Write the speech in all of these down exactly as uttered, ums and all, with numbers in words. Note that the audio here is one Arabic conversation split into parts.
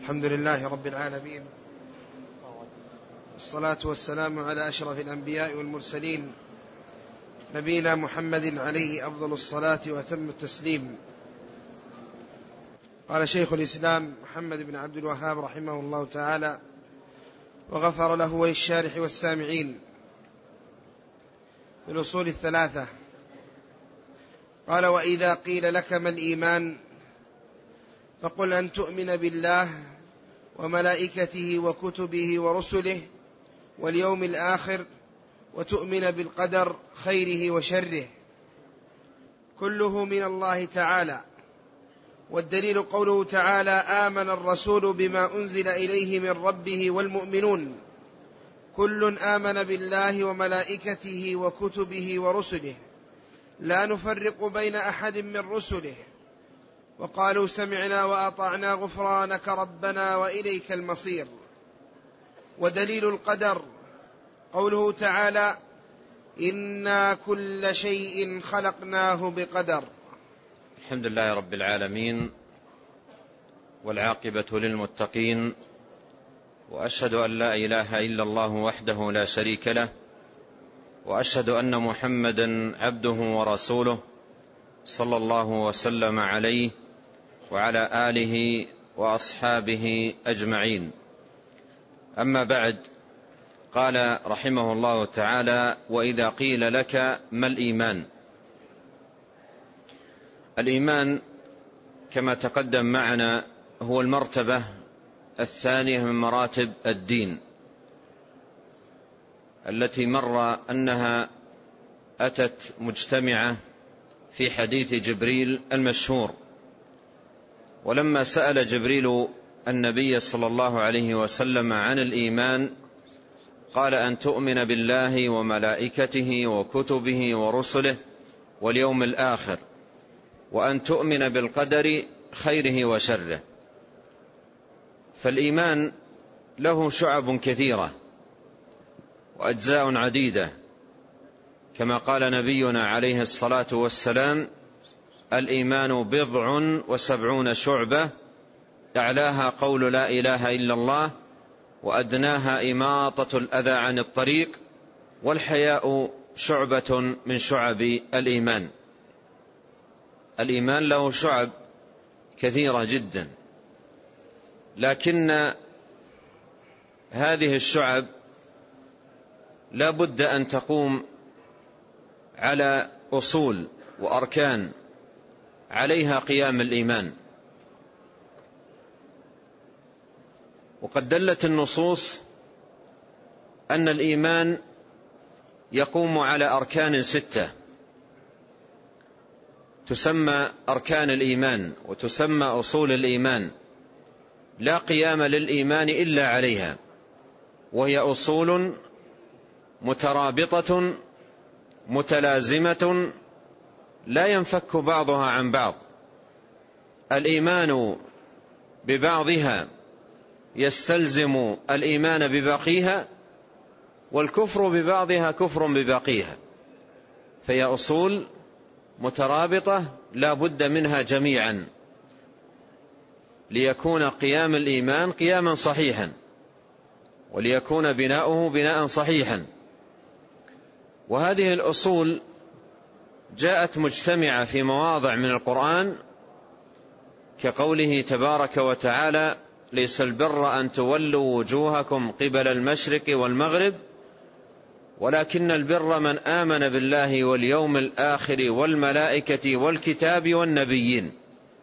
الحمد لله رب العالمين، والصلاة والسلام على أشرف الأنبياء والمرسلين، نبينا محمد عليه أفضل الصلاة وأتم التسليم. قال شيخ الإسلام محمد بن عبد الوهاب رحمه الله تعالى وغفر له وللشارح والسامعين في الأصول الثلاثة. قال: وإذا قيل لك ما الإيمان فقل أن تؤمن بالله وملائكته وكتبه ورسله واليوم الآخر وتؤمن بالقدر خيره وشره كله من الله تعالى. والدليل قوله تعالى: آمن الرسول بما أنزل إليه من ربه والمؤمنون كل آمن بالله وملائكته وكتبه ورسله لا نفرق بين أحد من رسله وقالوا سمعنا وأطعنا غفرانك ربنا وإليك المصير. ودليل القدر قوله تعالى: إنا كل شيء خلقناه بقدر. الحمد لله رب العالمين، والعاقبة للمتقين، وأشهد أن لا إله إلا الله وحده لا شريك له، وأشهد أن محمدا عبده ورسوله صلى الله وسلم عليه وعلى آله وأصحابه أجمعين. أما بعد، قال رحمه الله تعالى: وإذا قيل لك ما الإيمان؟ الإيمان كما تقدم معنا هو المرتبة الثانية من مراتب الدين، التي مر أنها أتت مجتمعة في حديث جبريل المشهور. ولما سأل جبريل النبي صلى الله عليه وسلم عن الإيمان قال: أن تؤمن بالله وملائكته وكتبه ورسله واليوم الآخر، وأن تؤمن بالقدر خيره وشره. فالإيمان له شعب كثيرة وأجزاء عديدة، كما قال نبينا عليه الصلاة والسلام: الإيمان بضع وسبعون شعبة، أعلاها قول لا إله إلا الله، وأدناها إماطة الأذى عن الطريق، والحياء شعبة من شعب الإيمان. الإيمان له شعب كثيرة جدا، لكن هذه الشعب لا بد أن تقوم على أصول وأركان عليها قيام الإيمان. وقد دلت النصوص أن الإيمان يقوم على أركان ستة تسمى أركان الإيمان وتسمى أصول الإيمان، لا قيام للإيمان إلا عليها، وهي أصول مترابطة متلازمة لا ينفك بعضها عن بعض. الإيمان ببعضها يستلزم الإيمان بباقيها، والكفر ببعضها كفر بباقيها، فهي أصول مترابطة لا بد منها جميعا ليكون قيام الإيمان قياما صحيحا، وليكون بناؤه بناء صحيحا. وهذه الأصول جاءت مجتمعة في مواضع من القرآن، كقوله تبارك وتعالى: ليس البر أن تولوا وجوهكم قبل المشرق والمغرب ولكن البر من آمن بالله واليوم الآخر والملائكة والكتاب والنبيين.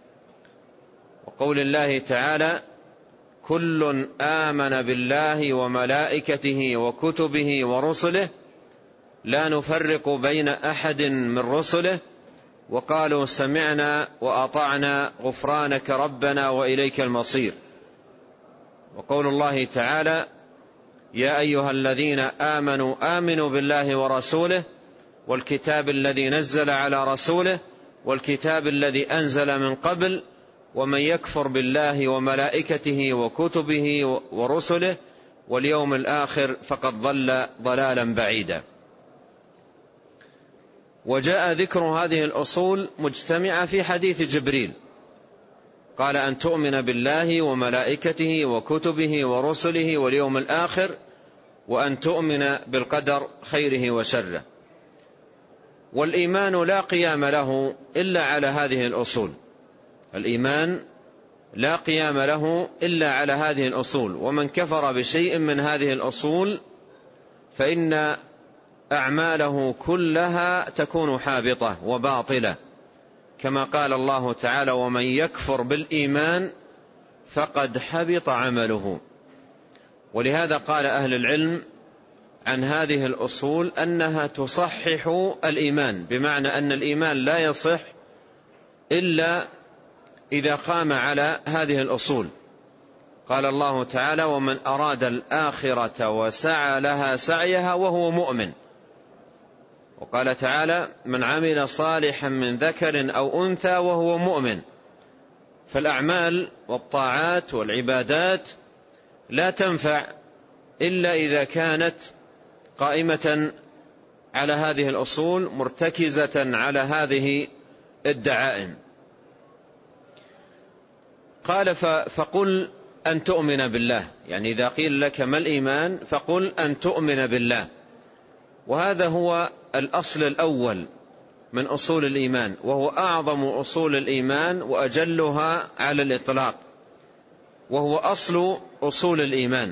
وقول الله تعالى: كل آمن بالله وملائكته وكتبه ورسله لا نفرق بين أحد من رسله وقالوا سمعنا وأطعنا غفرانك ربنا وإليك المصير. وقول الله تعالى: يا أيها الذين آمنوا آمنوا بالله ورسوله والكتاب الذي نزل على رسوله والكتاب الذي أنزل من قبل ومن يكفر بالله وملائكته وكتبه ورسله واليوم الآخر فقد ضل ضلالا بعيدا. وجاء ذكر هذه الأصول مجتمعة في حديث جبريل، قال أن تؤمن بالله وملائكته وكتبه ورسله واليوم الآخر، وأن تؤمن بالقدر خيره وشره. والإيمان لا قيام له إلا على هذه الأصول، الإيمان لا قيام له إلا على هذه الأصول. ومن كفر بشيء من هذه الأصول فإن أعماله كلها تكون حابطة وباطلة، كما قال الله تعالى: ومن يكفر بالإيمان فقد حبط عمله. ولهذا قال أهل العلم عن هذه الأصول أنها تصحح الإيمان، بمعنى أن الإيمان لا يصح إلا إذا قام على هذه الأصول. قال الله تعالى: ومن أراد الآخرة وسعى لها سعيها وهو مؤمن. وقال تعالى: من عمل صالحا من ذكر أو أنثى وهو مؤمن. فالأعمال والطاعات والعبادات لا تنفع إلا إذا كانت قائمة على هذه الأصول، مرتكزة على هذه الدعائم. قال: فقل أن تؤمن بالله، يعني إذا قيل لك ما الإيمان فقل أن تؤمن بالله. وهذا هو الأصل الأول من أصول الإيمان، وهو أعظم أصول الإيمان وأجلها على الإطلاق، وهو أصل أصول الإيمان.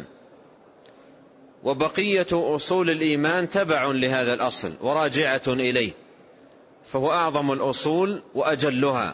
وبقية أصول الإيمان تبع لهذا الأصل وراجعة إليه، فهو أعظم الأصول وأجلها.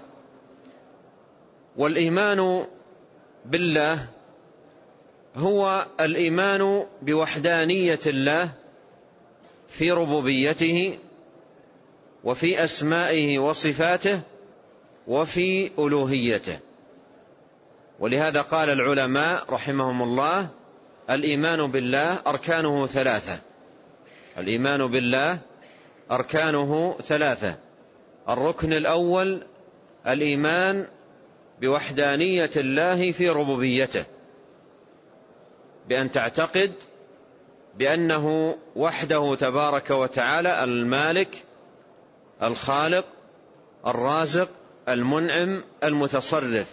والإيمان بالله هو الإيمان بوحدانية الله في ربوبيته وفي أسمائه وصفاته وفي ألوهيته. ولهذا قال العلماء رحمهم الله: الإيمان بالله أركانه ثلاثة. الإيمان بالله أركانه ثلاثة. الركن الأول الإيمان بوحدانية الله في ربوبيته، بأن تعتقد بأنه وحده تبارك وتعالى المالك الخالق الرازق المنعم المتصرف،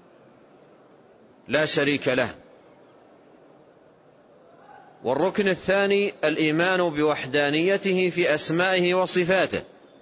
لا شريك له. والركن الثاني الإيمان بوحدانيته في أسمائه وصفاته،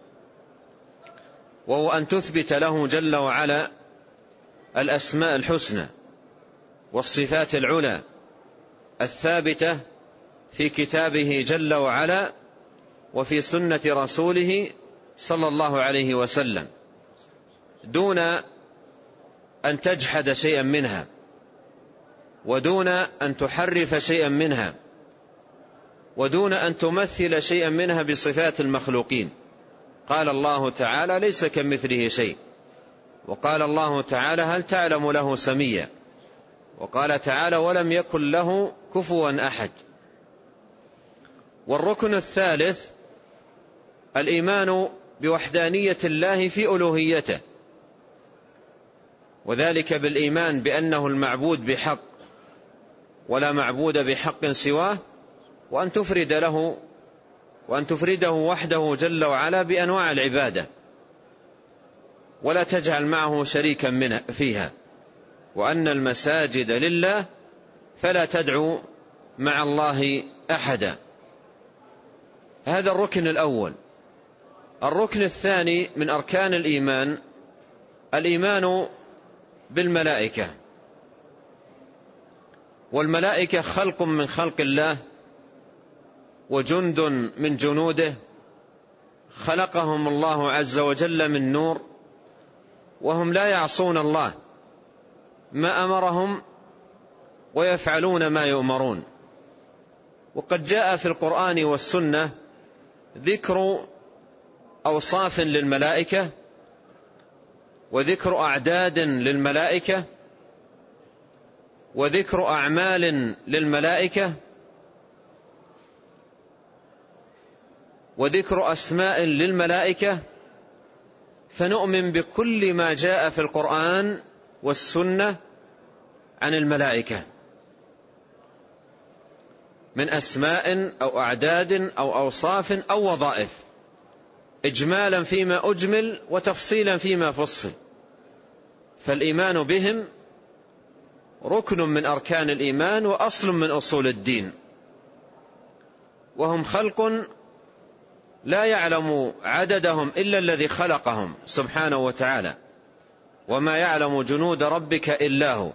وهو أن تثبت له جل وعلا الأسماء الحسنى والصفات العلى الثابتة في كتابه جل وعلا وفي سنة رسوله صلى الله عليه وسلم، دون أن تجحد شيئا منها، ودون أن تحرف شيئا منها، ودون أن تمثل شيئا منها بصفات المخلوقين. قال الله تعالى: ليس كمثله شيء. وقال الله تعالى: هل تعلم له سميا. وقال تعالى: ولم يكن له كفوا أحد. والركن الثالث الإيمان بوحدانية الله في ألوهيته، وذلك بالإيمان بأنه المعبود بحق ولا معبود بحق سواه، وأن تفرد له وأن تفرده وحده جل وعلا بأنواع العبادة، ولا تجعل معه شريكا منه فيها، وأن المساجد لله فلا تدعو مع الله أحدا. هذا الركن الأول. الركن الثاني من أركان الإيمان الإيمان بالملائكة. والملائكة خلق من خلق الله وجند من جنوده، خلقهم الله عز وجل من نور، وهم لا يعصون الله ما أمرهم ويفعلون ما يؤمرون. وقد جاء في القرآن والسنة ذكر أوصاف للملائكة وذكر أعداد للملائكة وذكر أعمال للملائكة وذكر أسماء للملائكة، فنؤمن بكل ما جاء في القرآن والسنة عن الملائكة من أسماء أو أعداد أو أوصاف أو وظائف، إجمالا فيما أجمل وتفصيلا فيما فصل. فالإيمان بهم ركن من أركان الإيمان وأصل من أصول الدين، وهم خلق لا يعلم عددهم إلا الذي خلقهم سبحانه وتعالى، وما يعلم جنود ربك إلا هو.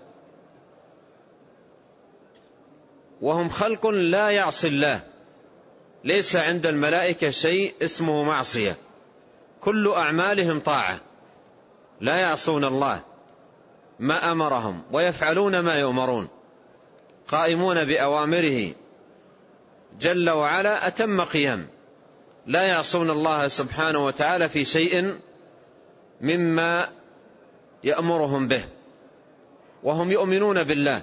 وهم خلق لا يعصي الله، ليس عند الملائكة شيء اسمه معصية، كل أعمالهم طاعة، لا يعصون الله ما أمرهم ويفعلون ما يؤمرون، قائمون بأوامره جل وعلا أتم قيام، لا يعصون الله سبحانه وتعالى في شيء مما يأمرهم به، وهم يؤمنون بالله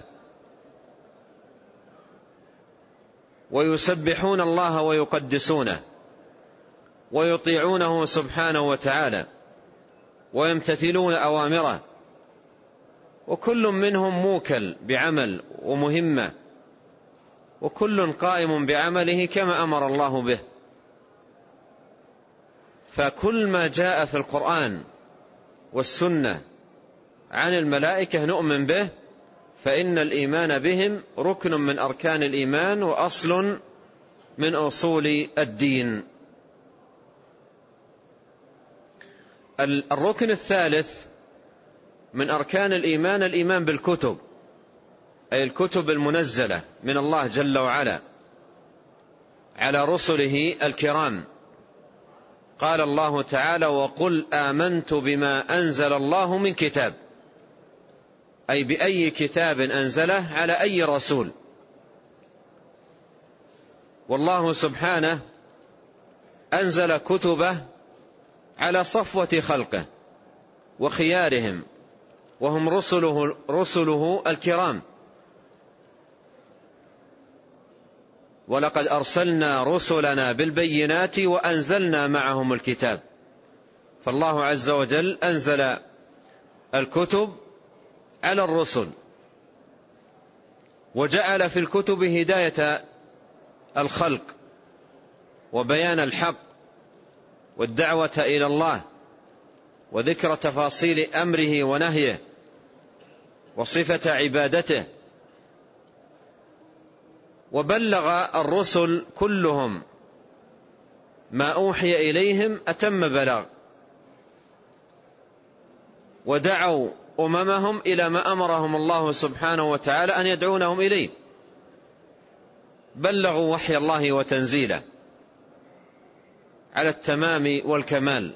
ويسبحون الله ويقدسونه ويطيعونه سبحانه وتعالى ويمتثلون أوامره، وكل منهم موكل بعمل ومهمة، وكل قائم بعمله كما أمر الله به. فكل ما جاء في القرآن والسنة عن الملائكة نؤمن به، فإن الإيمان بهم ركن من أركان الإيمان وأصل من أصول الدين. الركن الثالث من أركان الإيمان الإيمان بالكتب، أي الكتب المنزلة من الله جل وعلا على رسله الكرام. قال الله تعالى: وقل آمنت بما أنزل الله من كتاب، أي بأي كتاب أنزله على أي رسول. والله سبحانه أنزل كتبه على صفوة خلقه وخيارهم، وهم رسله, رسله الكرام. ولقد أرسلنا رسلنا بالبينات وأنزلنا معهم الكتاب. فالله عز وجل أنزل الكتب على الرسل، وجعل في الكتب هداية الخلق وبيان الحق والدعوة إلى الله وذكر تفاصيل أمره ونهيه وصفة عبادته. وبلغ الرسل كلهم ما أوحي إليهم أتم بلاغ، ودعوا أممهم إلى ما أمرهم الله سبحانه وتعالى أن يدعونهم إليه، بلغوا وحي الله وتنزيله على التمام والكمال.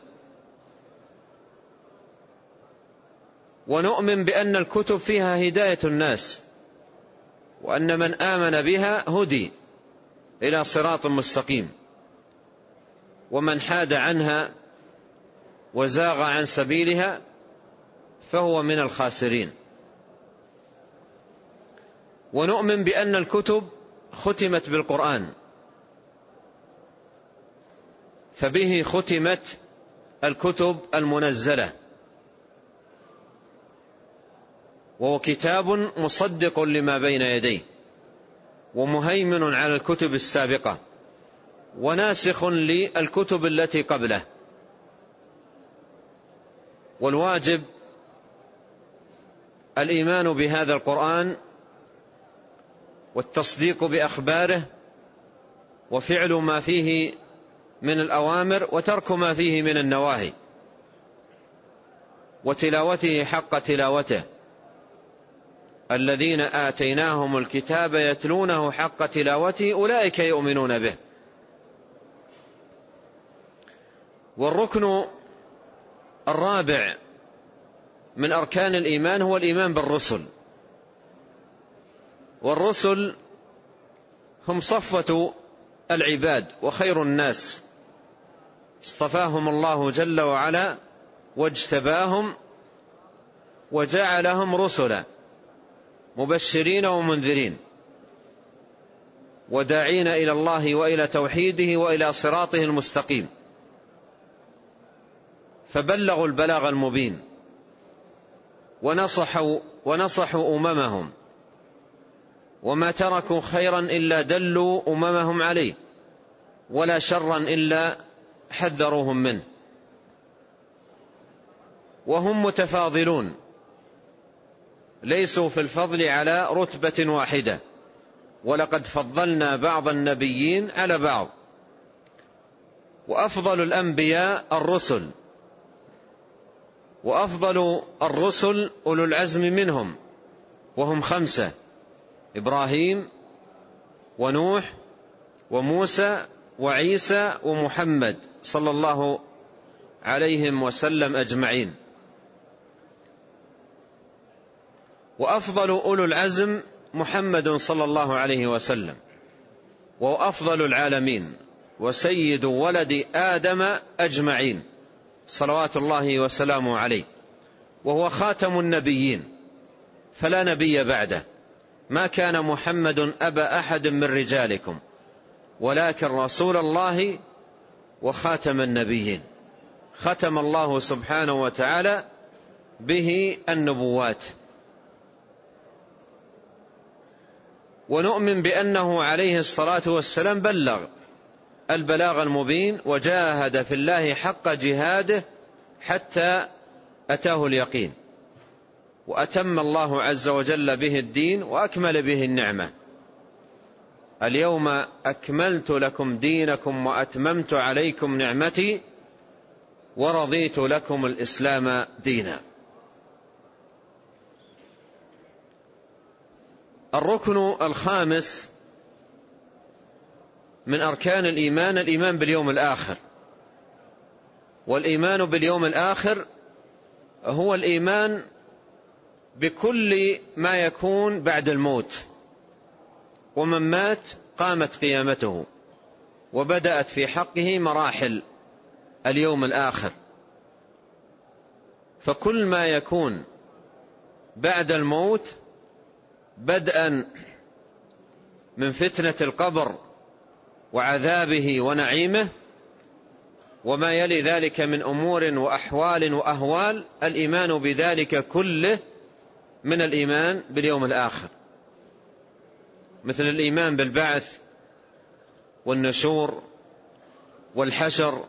ونؤمن بأن الكتب فيها هداية الناس، وأن من آمن بها هدي إلى صراط مستقيم، ومن حاد عنها وزاغ عن سبيلها فهو من الخاسرين. ونؤمن بأن الكتب ختمت بالقرآن، فبه ختمت الكتب المنزلة، وهو كتاب مصدق لما بين يديه ومهيمن على الكتب السابقة وناسخ للكتب التي قبله. والواجب الإيمان بهذا القرآن والتصديق بأخباره وفعل ما فيه من الأوامر وترك ما فيه من النواهي، وتلاوته حق تلاوته. الذين آتيناهم الكتاب يتلونه حق تلاوته أولئك يؤمنون به. والركن الرابع من أركان الإيمان هو الإيمان بالرسل. والرسل هم صفوة العباد وخير الناس، اصطفاهم الله جل وعلا واجتباهم وجعلهم رسلا مبشرين ومنذرين وداعين إلى الله وإلى توحيده وإلى صراطه المستقيم، فبلغوا البلاغ المبين ونصحوا, ونصحوا أممهم، وما تركوا خيرا إلا دلوا أممهم عليه، ولا شرا إلا حذروهم منه. وهم متفاضلون ليسوا في الفضل على رتبة واحدة، ولقد فضلنا بعض النبيين على بعض. وأفضل الأنبياء الرسل، وأفضل الرسل أولو العزم منهم، وهم خمسة: إبراهيم ونوح وموسى وعيسى ومحمد صلى الله عليهم وسلم أجمعين. وأفضل أولو العزم محمد صلى الله عليه وسلم، وهو أفضل العالمين وسيد ولد آدم أجمعين صلوات الله وسلامه عليه، وهو خاتم النبيين فلا نبي بعده. ما كان محمد أبا أحد من رجالكم ولكن رسول الله وخاتم النبيين. ختم الله سبحانه وتعالى به النبوات. ونؤمن بأنه عليه الصلاة والسلام بلغ البلاغ المبين، وجاهد في الله حق جهاده حتى أتاه اليقين، وأتم الله عز وجل به الدين وأكمل به النعمة. اليوم أكملت لكم دينكم وأتممت عليكم نعمتي ورضيت لكم الإسلام دينا. الركن الخامس من أركان الإيمان الإيمان باليوم الآخر. والإيمان باليوم الآخر هو الإيمان بكل ما يكون بعد الموت، ومن مات قامت قيامته، وبدأت في حقه مراحل اليوم الآخر. فكل ما يكون بعد الموت بدءا من فتنة القبر وعذابه ونعيمه، وما يلي ذلك من أمور وأحوال وأهوال، الإيمان بذلك كله من الإيمان باليوم الآخر، مثل الإيمان بالبعث والنشور والحشر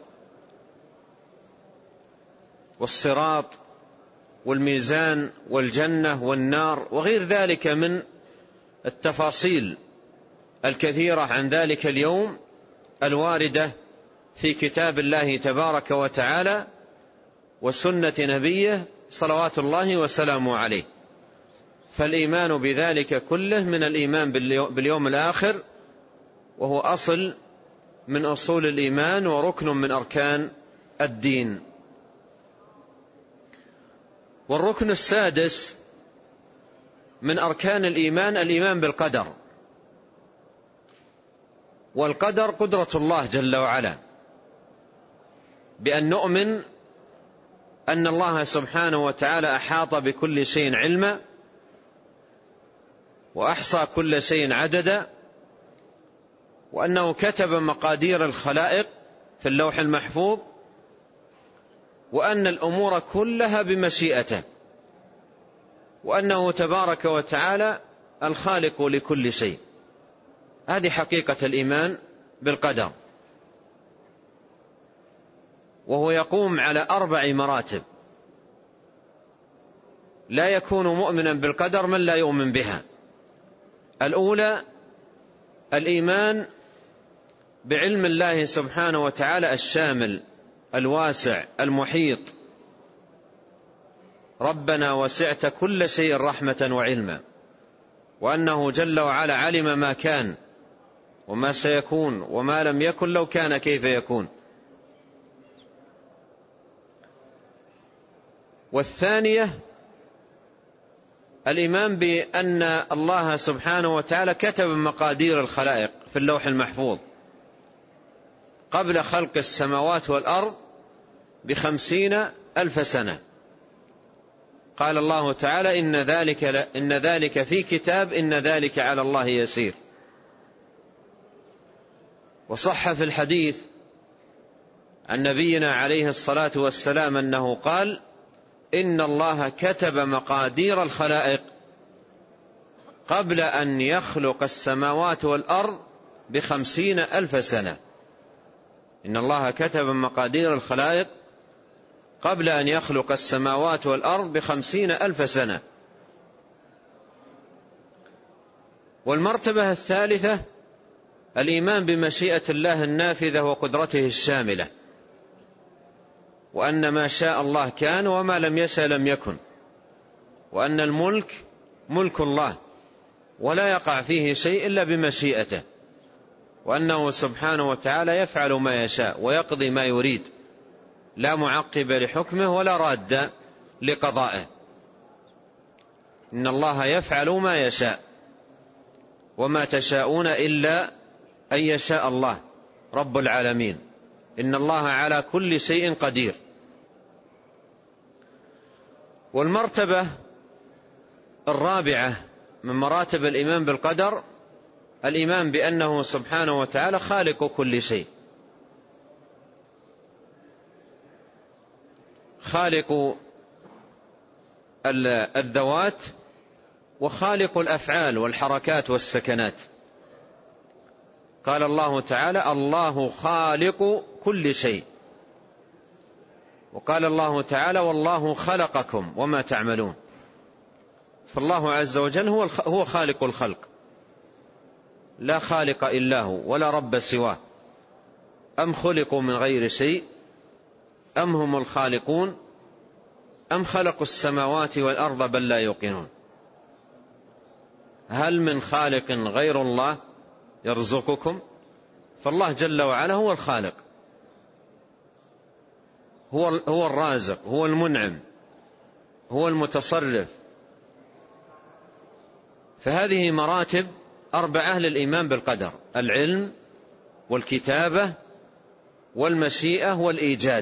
والصراط والميزان والجنة والنار وغير ذلك من التفاصيل الكثيرة عن ذلك اليوم الواردة في كتاب الله تبارك وتعالى وسنة نبيه صلوات الله وسلامه عليه. فالإيمان بذلك كله من الإيمان باليوم الآخر، وهو أصل من أصول الإيمان وركن من أركان الدين. والركن السادس من أركان الإيمان الإيمان بالقدر. والقدر قدرة الله جل وعلا، بأن نؤمن أن الله سبحانه وتعالى أحاط بكل شيء علما، وأحصى كل شيء عددا، وأنه كتب مقادير الخلائق في اللوح المحفوظ، وأن الأمور كلها بمشيئته، وأنه تبارك وتعالى الخالق لكل شيء. هذه حقيقة الإيمان بالقدر، وهو يقوم على أربع مراتب. لا يكون مؤمنا بالقدر من لا يؤمن بها. الأولى الإيمان بعلم الله سبحانه وتعالى الشامل الواسع المحيط. ربنا وسعت كل شيء رحمة وعلما، وأنه جل وعلا علم ما كان وما سيكون وما لم يكن لو كان كيف يكون. والثانية الإيمان بأن الله سبحانه وتعالى كتب مقادير الخلائق في اللوح المحفوظ قبل خلق السماوات والأرض بخمسين ألف سنة. قال الله تعالى إن ذلك, إن ذلك في كتاب إن ذلك على الله يسير. وصح في الحديث عن نبينا عليه الصلاة والسلام أنه قال إن الله كتب مقادير الخلائق قبل أن يخلق السماوات والأرض بخمسين ألف سنة. إن الله كتب مقادير الخلائق قبل أن يخلق السماوات والأرض بخمسين ألف سنة. والمرتبة الثالثة الإيمان بمشيئة الله النافذة وقدرته الشاملة، وأن ما شاء الله كان وما لم يشأ لم يكن، وأن الملك ملك الله ولا يقع فيه شيء إلا بمشيئته، وأنه سبحانه وتعالى يفعل ما يشاء ويقضي ما يريد، لا معقب لحكمه ولا راد لقضائه. إن الله يفعل ما يشاء وما تشاءون إلا أن يشاء الله رب العالمين، إن الله على كل شيء قدير. والمرتبة الرابعة من مراتب الإيمان بالقدر الإيمان بأنه سبحانه وتعالى خالق كل شيء، خالق الذوات وخالق الأفعال والحركات والسكنات. قال الله تعالى: الله خالق كل شيء. وقال الله تعالى: والله خلقكم وما تعملون. فالله عز وجل هو هو خالق الخلق، لا خالق إلا هو ولا رب سواه. أم خلقوا من غير شيء أم هم الخالقون أم خلقوا السماوات والأرض بل لا يوقنون. هل من خالق غير الله يرزقكم؟ فالله جل وعلا هو الخالق، هو هو الرازق، هو المنعم، هو المتصرف. فهذه مراتب أربعة للإيمان بالقدر: العلم والكتابة والمشيئة والإيجاد.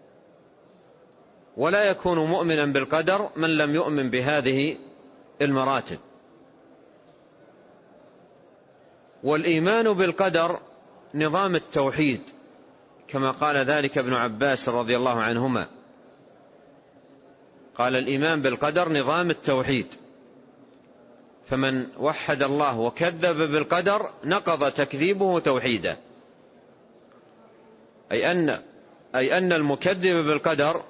ولا يكون مؤمنا بالقدر من لم يؤمن بهذه المراتب. والإيمان بالقدر نظام التوحيد، كما قال ذلك ابن عباس رضي الله عنهما، قال: الإيمان بالقدر نظام التوحيد، فمن وحد الله وكذب بالقدر نقض تكذيبه توحيدا. أي أن أي أن المكذب بالقدر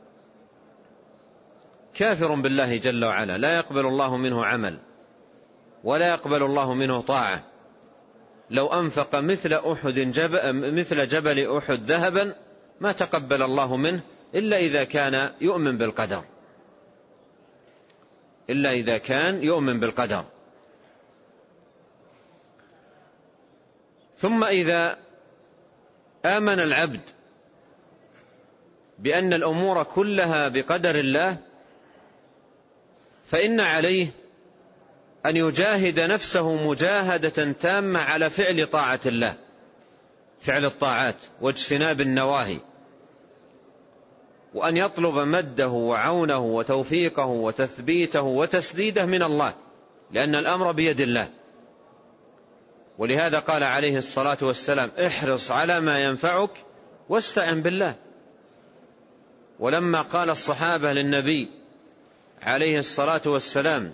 كافر بالله جل وعلا، لا يقبل الله منه عمل ولا يقبل الله منه طاعة. لو أنفق مثل أحد جبل مثل جبل أحد ذهبا ما تقبل الله منه إلا إذا كان يؤمن بالقدر، إلا إذا كان يؤمن بالقدر. ثم إذا آمن العبد بأن الأمور كلها بقدر الله، فإن عليه أن يجاهد نفسه مجاهدة تامة على فعل طاعة الله، فعل الطاعات واجتناب النواهي، وأن يطلب مده وعونه وتوفيقه وتثبيته وتسديده من الله، لأن الأمر بيد الله. ولهذا قال عليه الصلاة والسلام: احرص على ما ينفعك واستعن بالله. ولما قال الصحابة للنبي عليه الصلاة والسلام: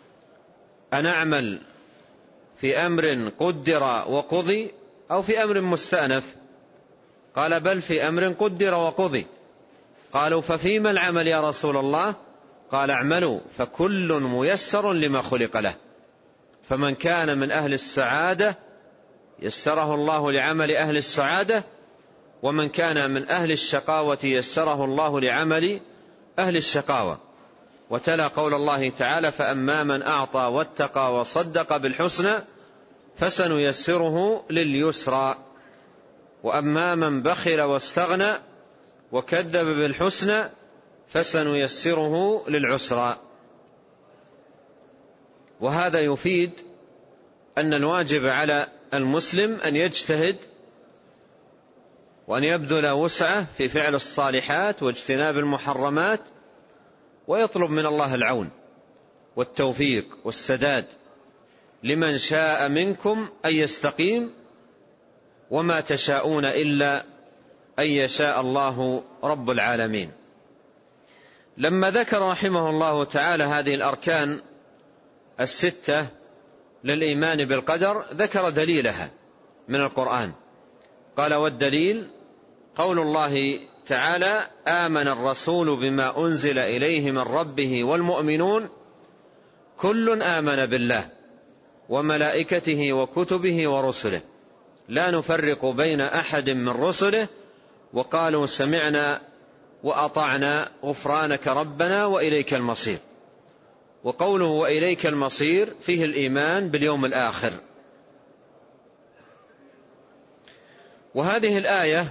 أنعمل في أمر قدر وقضي أو في أمر مستأنف؟ قال: بل في أمر قدر وقضي. قالوا: ففيما العمل يا رسول الله؟ قال: اعملوا فكل ميسر لما خلق له. فمن كان من أهل السعادة يسره الله لعمل أهل السعادة، ومن كان من أهل الشقاوة يسره الله لعمل أهل الشقاوة. وتلا قول الله تعالى: فأما من أعطى واتقى وصدق بالحسنى فسنيسره لليسرى، وأما من بخل واستغنى وكذب بالحسنى فسنيسره للعسرى. وهذا يفيد أن الواجب على المسلم أن يجتهد وأن يبذل وسعه في فعل الصالحات واجتناب المحرمات، ويطلب من الله العون والتوفيق والسداد لمن شاء منكم أن يستقيم، وما تشاءون إلا أن يشاء الله رب العالمين. لما ذكر رحمه الله تعالى هذه الأركان الستة للإيمان بالقدر ذكر دليلها من القرآن. قال: والدليل قول الله تعالى: آمن الرسول بما أنزل إليه من ربه والمؤمنون كل آمن بالله وملائكته وكتبه ورسله لا نفرق بين أحد من رسله وقالوا سمعنا وأطعنا غفرانك ربنا وإليك المصير. وقوله وإليك المصير فيه الإيمان باليوم الآخر. وهذه الآية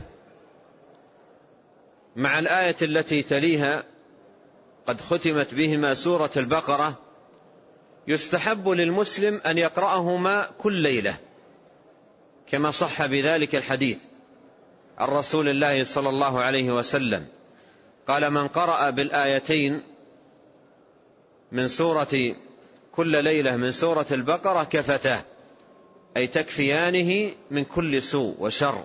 مع الآية التي تليها قد ختمت بهما سورة البقرة يستحب للمسلم أن يقرأهما كل ليلة كما صح بذلك الحديث عن رسول الله صلى الله عليه وسلم قال من قرأ بالآيتين من سورة كل ليلة من سورة البقرة كفتاه، أي تكفيانه من كل سوء وشر.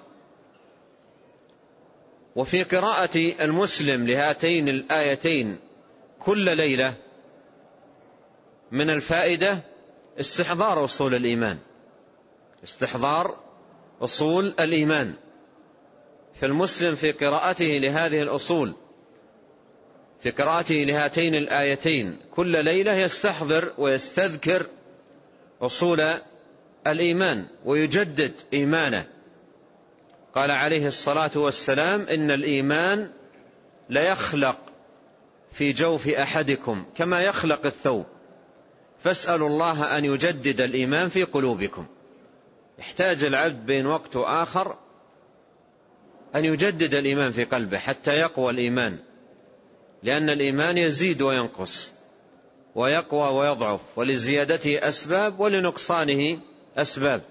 وفي قراءة المسلم لهاتين الآيتين كل ليلة من الفائدة استحضار أصول الإيمان، استحضار أصول الإيمان. فالمسلم في قراءته لهذه الأصول في قراءته لهاتين الآيتين كل ليلة يستحضر ويستذكر أصول الإيمان ويجدد إيمانه. قال عليه الصلاة والسلام إن الإيمان ليخلق في جوف أحدكم كما يخلق الثوب فاسألوا الله أن يجدد الإيمان في قلوبكم. يحتاج العبد بين وقت وآخر أن يجدد الإيمان في قلبه حتى يقوى الإيمان، لأن الإيمان يزيد وينقص ويقوى ويضعف، ولزيادته أسباب ولنقصانه أسباب.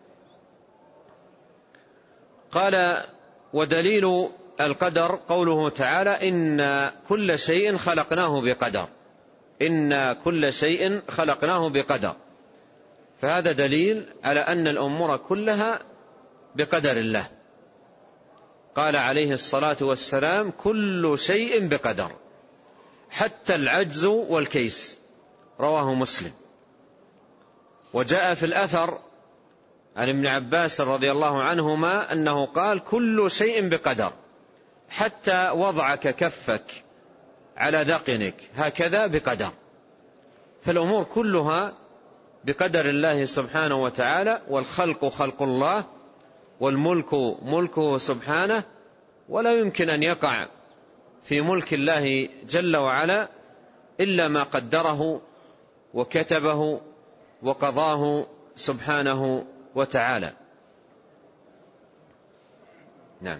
قال ودليل القدر قوله تعالى إن كل شيء خلقناه بقدر، إن كل شيء خلقناه بقدر. فهذا دليل على أن الأمور كلها بقدر الله. قال عليه الصلاة والسلام كل شيء بقدر حتى العجز والكيس، رواه مسلم. وجاء في الأثر عن ابن عباس رضي الله عنهما أنه قال كل شيء بقدر حتى وضعك كفك على ذقنك هكذا بقدر. فالأمور كلها بقدر الله سبحانه وتعالى، والخلق خلق الله والملك ملكه سبحانه، ولا يمكن أن يقع في ملك الله جل وعلا إلا ما قدره وكتبه وقضاه سبحانه وتعالى. نعم.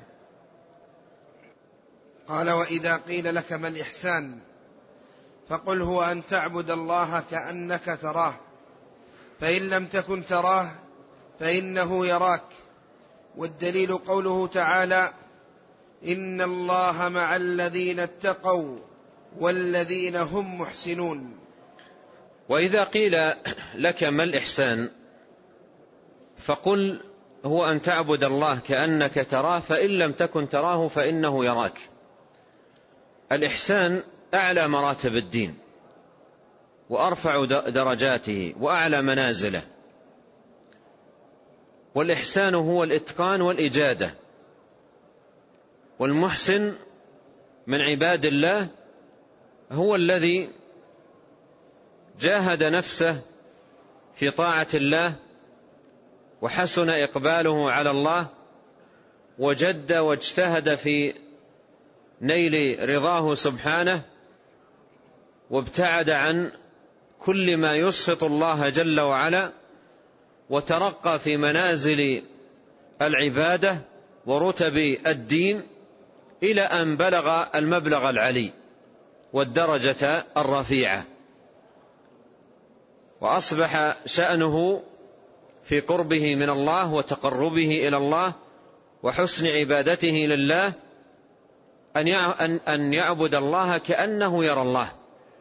قال وإذا قيل لك ما الإحسان فقل هو أن تعبد الله كأنك تراه فإن لم تكن تراه فإنه يراك. والدليل قوله تعالى إن الله مع الذين اتقوا والذين هم محسنون. وإذا قيل لك ما الإحسان فقل هو أن تعبد الله كأنك تراه فإن لم تكن تراه فإنه يراك. الإحسان أعلى مراتب الدين وأرفع درجاته وأعلى منازله. والإحسان هو الإتقان والإجادة. والمحسن من عباد الله هو الذي جاهد نفسه في طاعة الله وحسن إقباله على الله وجد واجتهد في نيل رضاه سبحانه وابتعد عن كل ما يسخط الله جل وعلا وترقى في منازل العبادة ورتب الدين إلى أن بلغ المبلغ العلي والدرجة الرفيعة، وأصبح شأنه في قربه من الله وتقربه إلى الله وحسن عبادته لله أن يعبد الله كأنه يرى الله،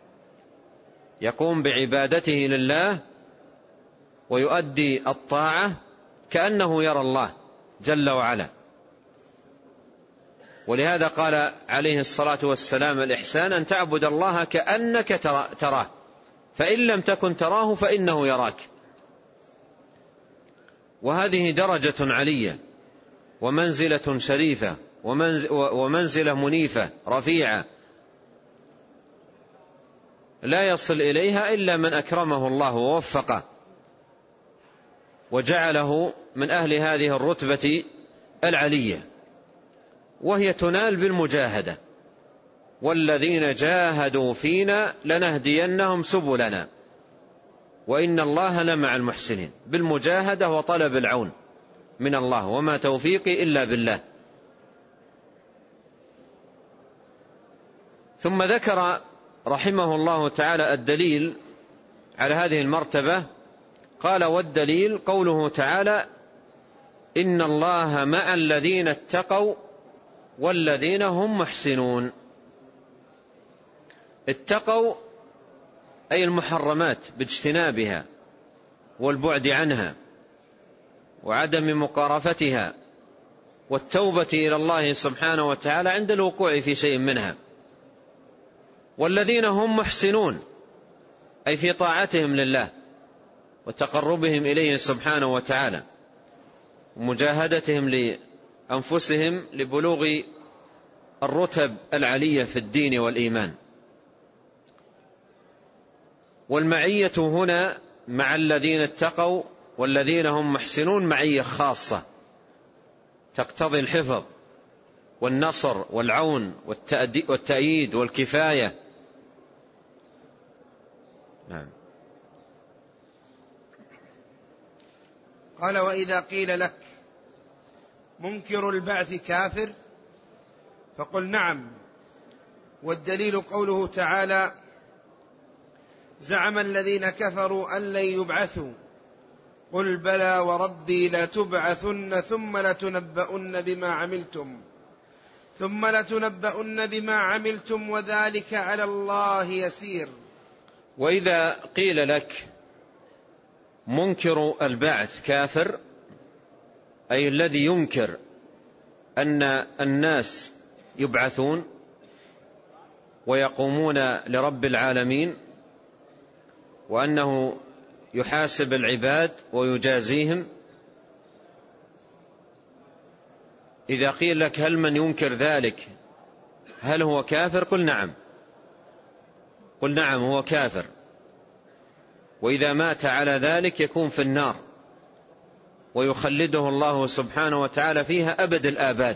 يقوم بعبادته لله ويؤدي الطاعة كأنه يرى الله جل وعلا. ولهذا قال عليه الصلاة والسلام الإحسان أن تعبد الله كأنك تراه فإن لم تكن تراه فإنه يراك. وهذه درجة علية ومنزلة شريفة ومنزلة منيفة رفيعة لا يصل إليها إلا من أكرمه الله ووفقه وجعله من أهل هذه الرتبة العلية، وهي تنال بالمجاهدة. والذين جاهدوا فينا لنهدينهم سبلنا وإن الله لمع المحسنين، بالمجاهدة وطلب العون من الله، وما توفيقي إلا بالله. ثم ذكر رحمه الله تعالى الدليل على هذه المرتبة، قال: والدليل قوله تعالى: إن الله مع الذين اتقوا والذين هم محسنون. اتقوا أي المحرمات باجتنابها والبعد عنها وعدم مقارفتها، والتوبة إلى الله سبحانه وتعالى عند الوقوع في شيء منها. والذين هم محسنون أي في طاعتهم لله وتقربهم إليه سبحانه وتعالى ومجاهدتهم لأنفسهم لبلوغ الرتب العلية في الدين والإيمان. والمعية هنا مع الذين اتقوا والذين هم محسنون معية خاصة تقتضي الحفظ والنصر والعون والتأييد والكفاية. نعم. قال: وإذا قيل لك منكر البعث كافر فقل نعم، والدليل قوله تعالى: زعم الذين كفروا أن لن يبعثوا قل بلى وربي لتبعثن ثم لتنبؤن بما عملتم ثم لتنبؤن بما عملتم وذلك على الله يسير. وإذا قيل لك منكر البعث كافر أي الذي ينكر أن الناس يبعثون ويقومون لرب العالمين وأنه يحاسب العباد ويجازيهم، إذا قيل لك هل من ينكر ذلك هل هو كافر؟ قل نعم، قل نعم هو كافر، وإذا مات على ذلك يكون في النار ويخلده الله سبحانه وتعالى فيها أبد الآباد.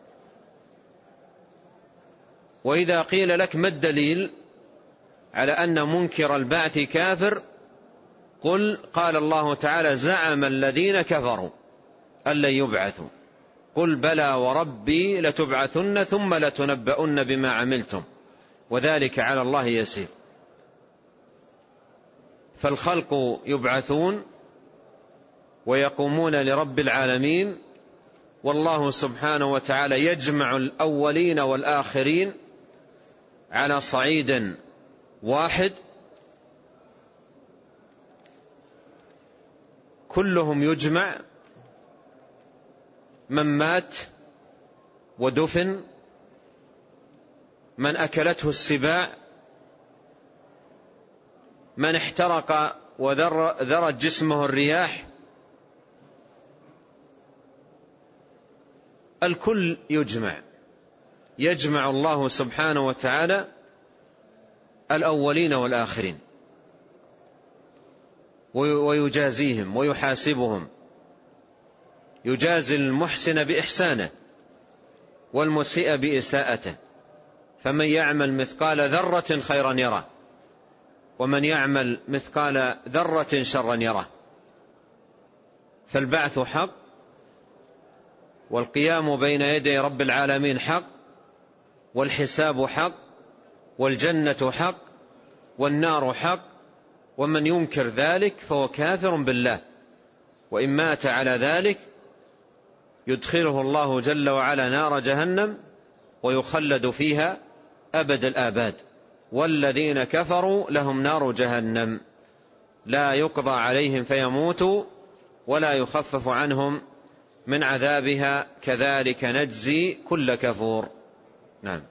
وإذا قيل لك ما الدليل على أن منكر البعث كافر؟ قل قال الله تعالى: زعم الذين كفروا أن لن يبعثوا قل بلى وربي لتبعثن ثم لتنبؤن بما عملتم وذلك على الله يسير. فالخلق يبعثون ويقومون لرب العالمين، والله سبحانه وتعالى يجمع الأولين والآخرين على صعيد واحد، كلهم يجمع، من مات ودفن، من أكلته السباع، من احترق وذرت جسمه الرياح، الكل يجمع. يجمع الله سبحانه وتعالى الأولين والآخرين ويجازيهم ويحاسبهم، يجازي المحسن بإحسانه والمسيء بإساءته، فمن يعمل مثقال ذرة خيرا يره ومن يعمل مثقال ذرة شرا يره. فالبعث حق، والقيام بين يدي رب العالمين حق، والحساب حق، والجنة حق، والنار حق، ومن ينكر ذلك فهو كافر بالله، وإن مات على ذلك يدخله الله جل وعلا نار جهنم ويخلد فيها أبد الآباد. والذين كفروا لهم نار جهنم لا يقضى عليهم فيموتوا ولا يخفف عنهم من عذابها كذلك نجزي كل كفور. نعم.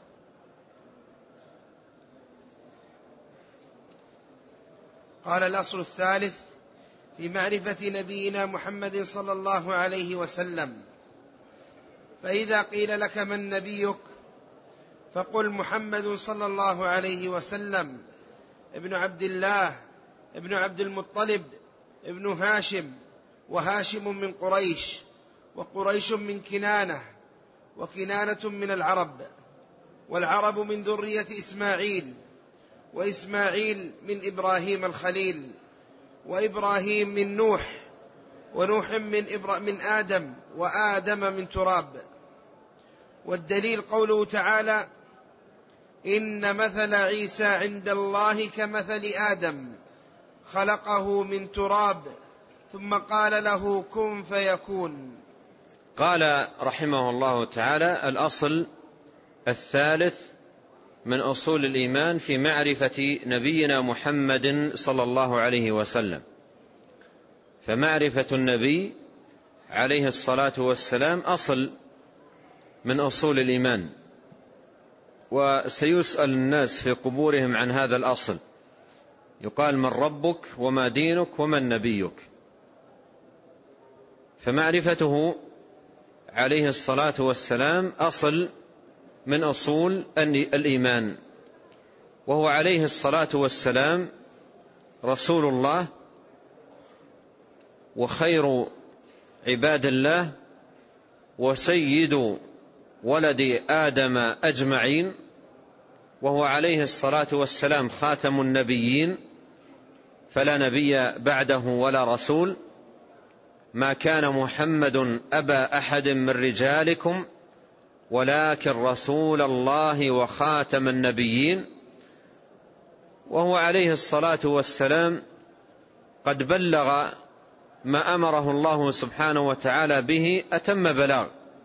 قال: الأصل الثالث في معرفة نبينا محمد صلى الله عليه وسلم: فإذا قيل لك من نبيك فقل محمد صلى الله عليه وسلم ابن عبد الله ابن عبد المطلب ابن هاشم وهاشم من قريش، وقريش من كنانة، وكنانة من العرب، والعرب من ذرية إسماعيل، وإسماعيل من إبراهيم الخليل، وإبراهيم من نوح، ونوح من, إبرا من آدم، وآدم من تراب. والدليل قوله تعالى: إن مثل عيسى عند الله كمثل آدم خلقه من تراب ثم قال له كن فيكون. قال رحمه الله تعالى: الأصل الثالث من أصول الإيمان في معرفة نبينا محمد صلى الله عليه وسلم. فمعرفة النبي عليه الصلاة والسلام أصل من أصول الإيمان، وسيسأل الناس في قبورهم عن هذا الأصل، يقال: من ربك وما دينك ومن نبيك؟ فمعرفته عليه الصلاة والسلام أصل من أصول الإيمان، وهو عليه الصلاة والسلام رسول الله وخير عباد الله وسيد ولد آدم أجمعين، وهو عليه الصلاة والسلام خاتم النبيين، فلا نبي بعده ولا رسول. ما كان محمد أبا أحد من رجالكم ولكن رسول الله وخاتم النبيين. وهو عليه الصلاة والسلام قد بلغ ما أمره الله سبحانه وتعالى به أتم بلاغ،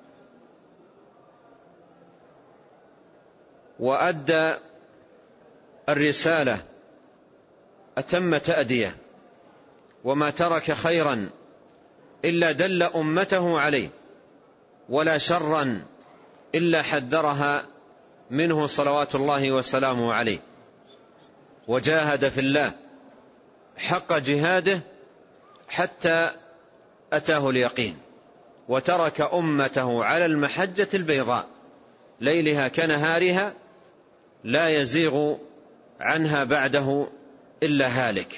وأدى الرسالة أتم تأدية، وما ترك خيرا إلا دل أمته عليه، ولا شرا إلا حذرها منه صلوات الله وسلامه عليه. وجاهد في الله حق جهاده حتى أتاه اليقين، وترك أمته على المحجة البيضاء ليلها كنهارها لا يزيغ عنها بعده إلا هالك.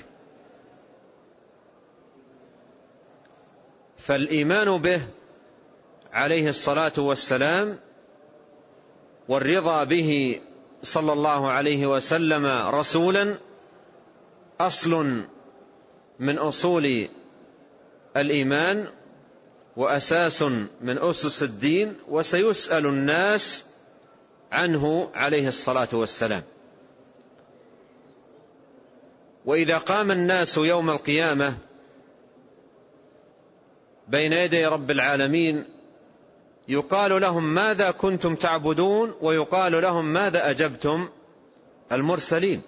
فالإيمان به عليه الصلاة والسلام والرضا به صلى الله عليه وسلم رسولا أصل من أصول الإيمان وأساس من أسس الدين، وسيسأل الناس عنه عليه الصلاة والسلام. وإذا قام الناس يوم القيامة بين يدي رب العالمين يقال لهم: ماذا كنتم تعبدون؟ ويقال لهم: ماذا أجبتم المرسلين؟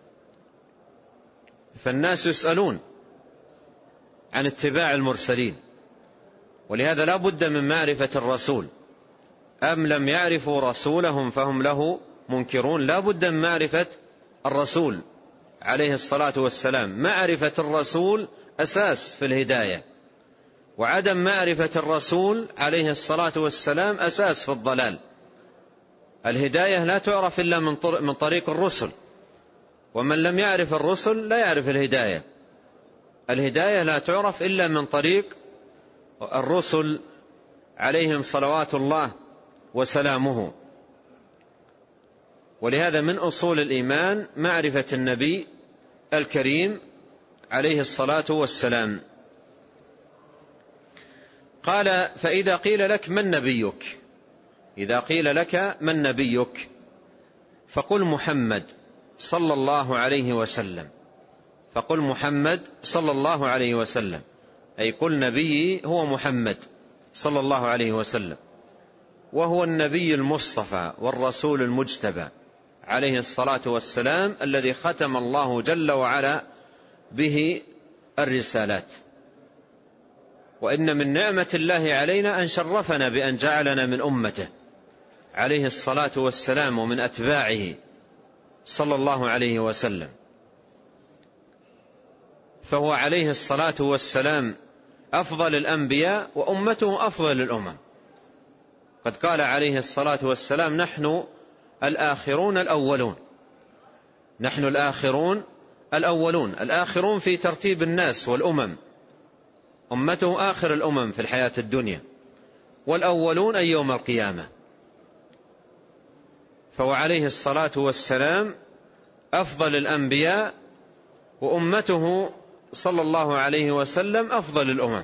فالناس يسألون عن اتباع المرسلين، ولهذا لا بد من معرفة الرسول. أم لم يعرفوا رسولهم فهم له منكرون؟ لا بد من معرفة الرسول عليه الصلاة والسلام. معرفة الرسول أساس في الهداية، وعدم معرفة الرسول عليه الصلاة والسلام أساس في الضلال. الهداية لا تعرف إلا من طريق الرسل، ومن لم يعرف الرسل لا يعرف الهداية. الهداية لا تعرف إلا من طريق الرسل عليهم صلوات الله وسلامه. ولهذا من أصول الإيمان معرفة النبي الكريم عليه الصلاة والسلام. قال: فإذا قيل لك من نبيك، إذا قيل لك من نبيك فقل محمد صلى الله عليه وسلم، فقل محمد صلى الله عليه وسلم، أي قل نبيي هو محمد صلى الله عليه وسلم، وهو النبي المصطفى والرسول المجتبى عليه الصلاة والسلام، الذي ختم الله جل وعلا به الرسالات. وإن من نعمة الله علينا أن شرفنا بأن جعلنا من أمته عليه الصلاة والسلام ومن أتباعه صلى الله عليه وسلم. فهو عليه الصلاة والسلام أفضل الأنبياء، وأمته أفضل الأمم. قد قال عليه الصلاة والسلام: نحن الآخرون الأولون، نحن الآخرون الأولون. الآخرون في ترتيب الناس والأمم، أمته آخر الأمم في الحياة الدنيا، والأولون أي يوم القيامة. فهو عليه الصلاة والسلام أفضل الأنبياء، وأمته صلى الله عليه وسلم أفضل الأمم،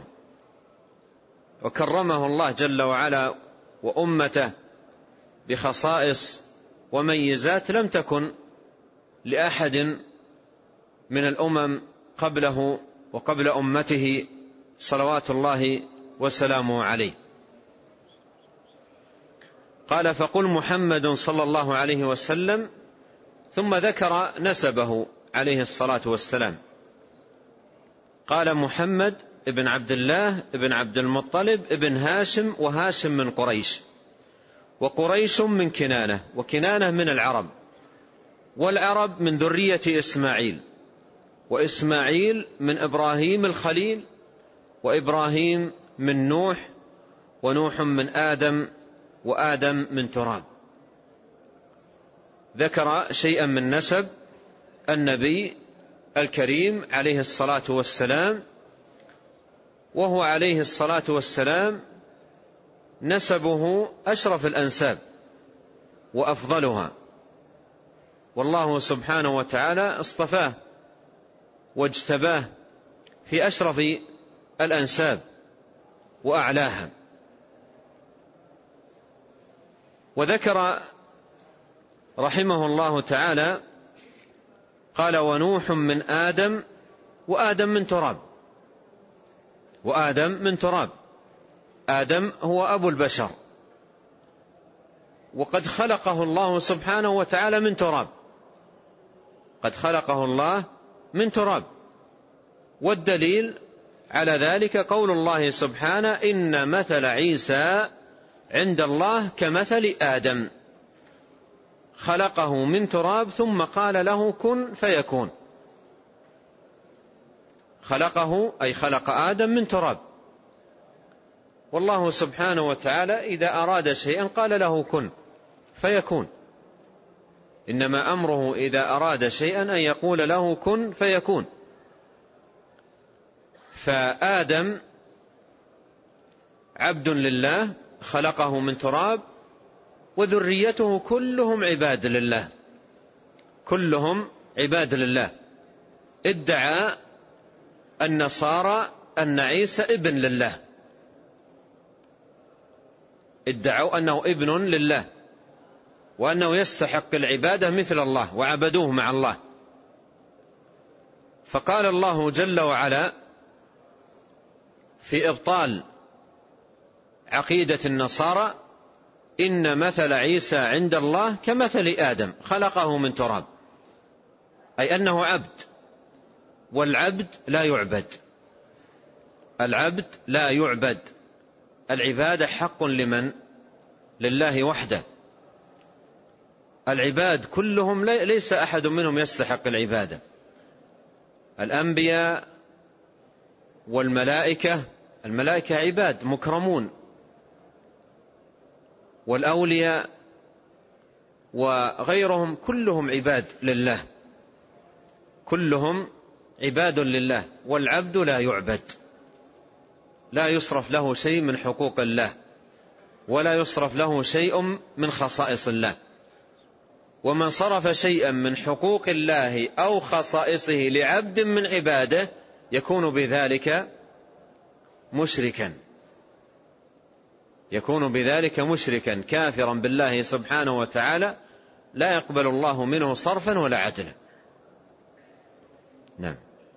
وكرمه الله جل وعلا وأمته بخصائص وميزات لم تكن لأحد من الأمم قبله وقبل أمته صلوات الله وسلامه عليه. قال: فقل محمد صلى الله عليه وسلم، ثم ذكر نسبه عليه الصلاة والسلام. قال: محمد ابن عبد الله ابن عبد المطلب ابن هاشم، وهاشم من قريش، وقريش من كنانة، وكنانة من العرب، والعرب من ذرية إسماعيل، وإسماعيل من إبراهيم الخليل، وإبراهيم من نوح، ونوح من آدم، وآدم من تراب. ذكر شيئا من نسب النبي الكريم عليه الصلاة والسلام، وهو عليه الصلاة والسلام نسبه أشرف الأنساب وأفضلها، والله سبحانه وتعالى اصطفاه واجتباه في أشرف الأنساب وأعلاها. وذكر رحمه الله تعالى قال: ونوح من آدم، وآدم من تراب. وآدم من تراب، آدم هو أبو البشر، وقد خلقه الله سبحانه وتعالى من تراب، قد خلقه الله من تراب. والدليل على ذلك قول الله سبحانه: إن مثل عيسى عند الله كمثل آدم، خلقه من تراب ثم قال له كن فيكون. خلقه أي خلق آدم من تراب، والله سبحانه وتعالى إذا أراد شيئا قال له كن فيكون، إنما أمره إذا أراد شيئا أن يقول له كن فيكون. فآدم عبد لله خلقه من تراب، وذريته كلهم عباد لله، كلهم عباد لله. ادعى النصارى أن عيسى ابن لله، ادعوا أنه ابن لله، وأنه يستحق العبادة مثل الله، وعبدوه مع الله. فقال الله جل وعلا في إبطال عقيدة النصارى: إن مثل عيسى عند الله كمثل آدم، خلقه من تراب، أي أنه عبد، والعبد لا يعبد، العبد لا يعبد، العبادة حق لمن؟ لله وحده. العباد كلهم ليس أحد منهم يستحق العبادة، الأنبياء والملائكة، الملائكة عباد مكرمون، والأولياء وغيرهم كلهم عباد لله، كلهم عباد لله. والعبد لا يعبد، لا يصرف له شيء من حقوق الله، ولا يصرف له شيء من خصائص الله. ومن صرف شيئا من حقوق الله أو خصائصه لعبد من عباده يكون بذلك مشركا، يكون بذلك مشركا كافرا بالله سبحانه وتعالى، لا يقبل الله منه صرفا ولا عدلا. نعم.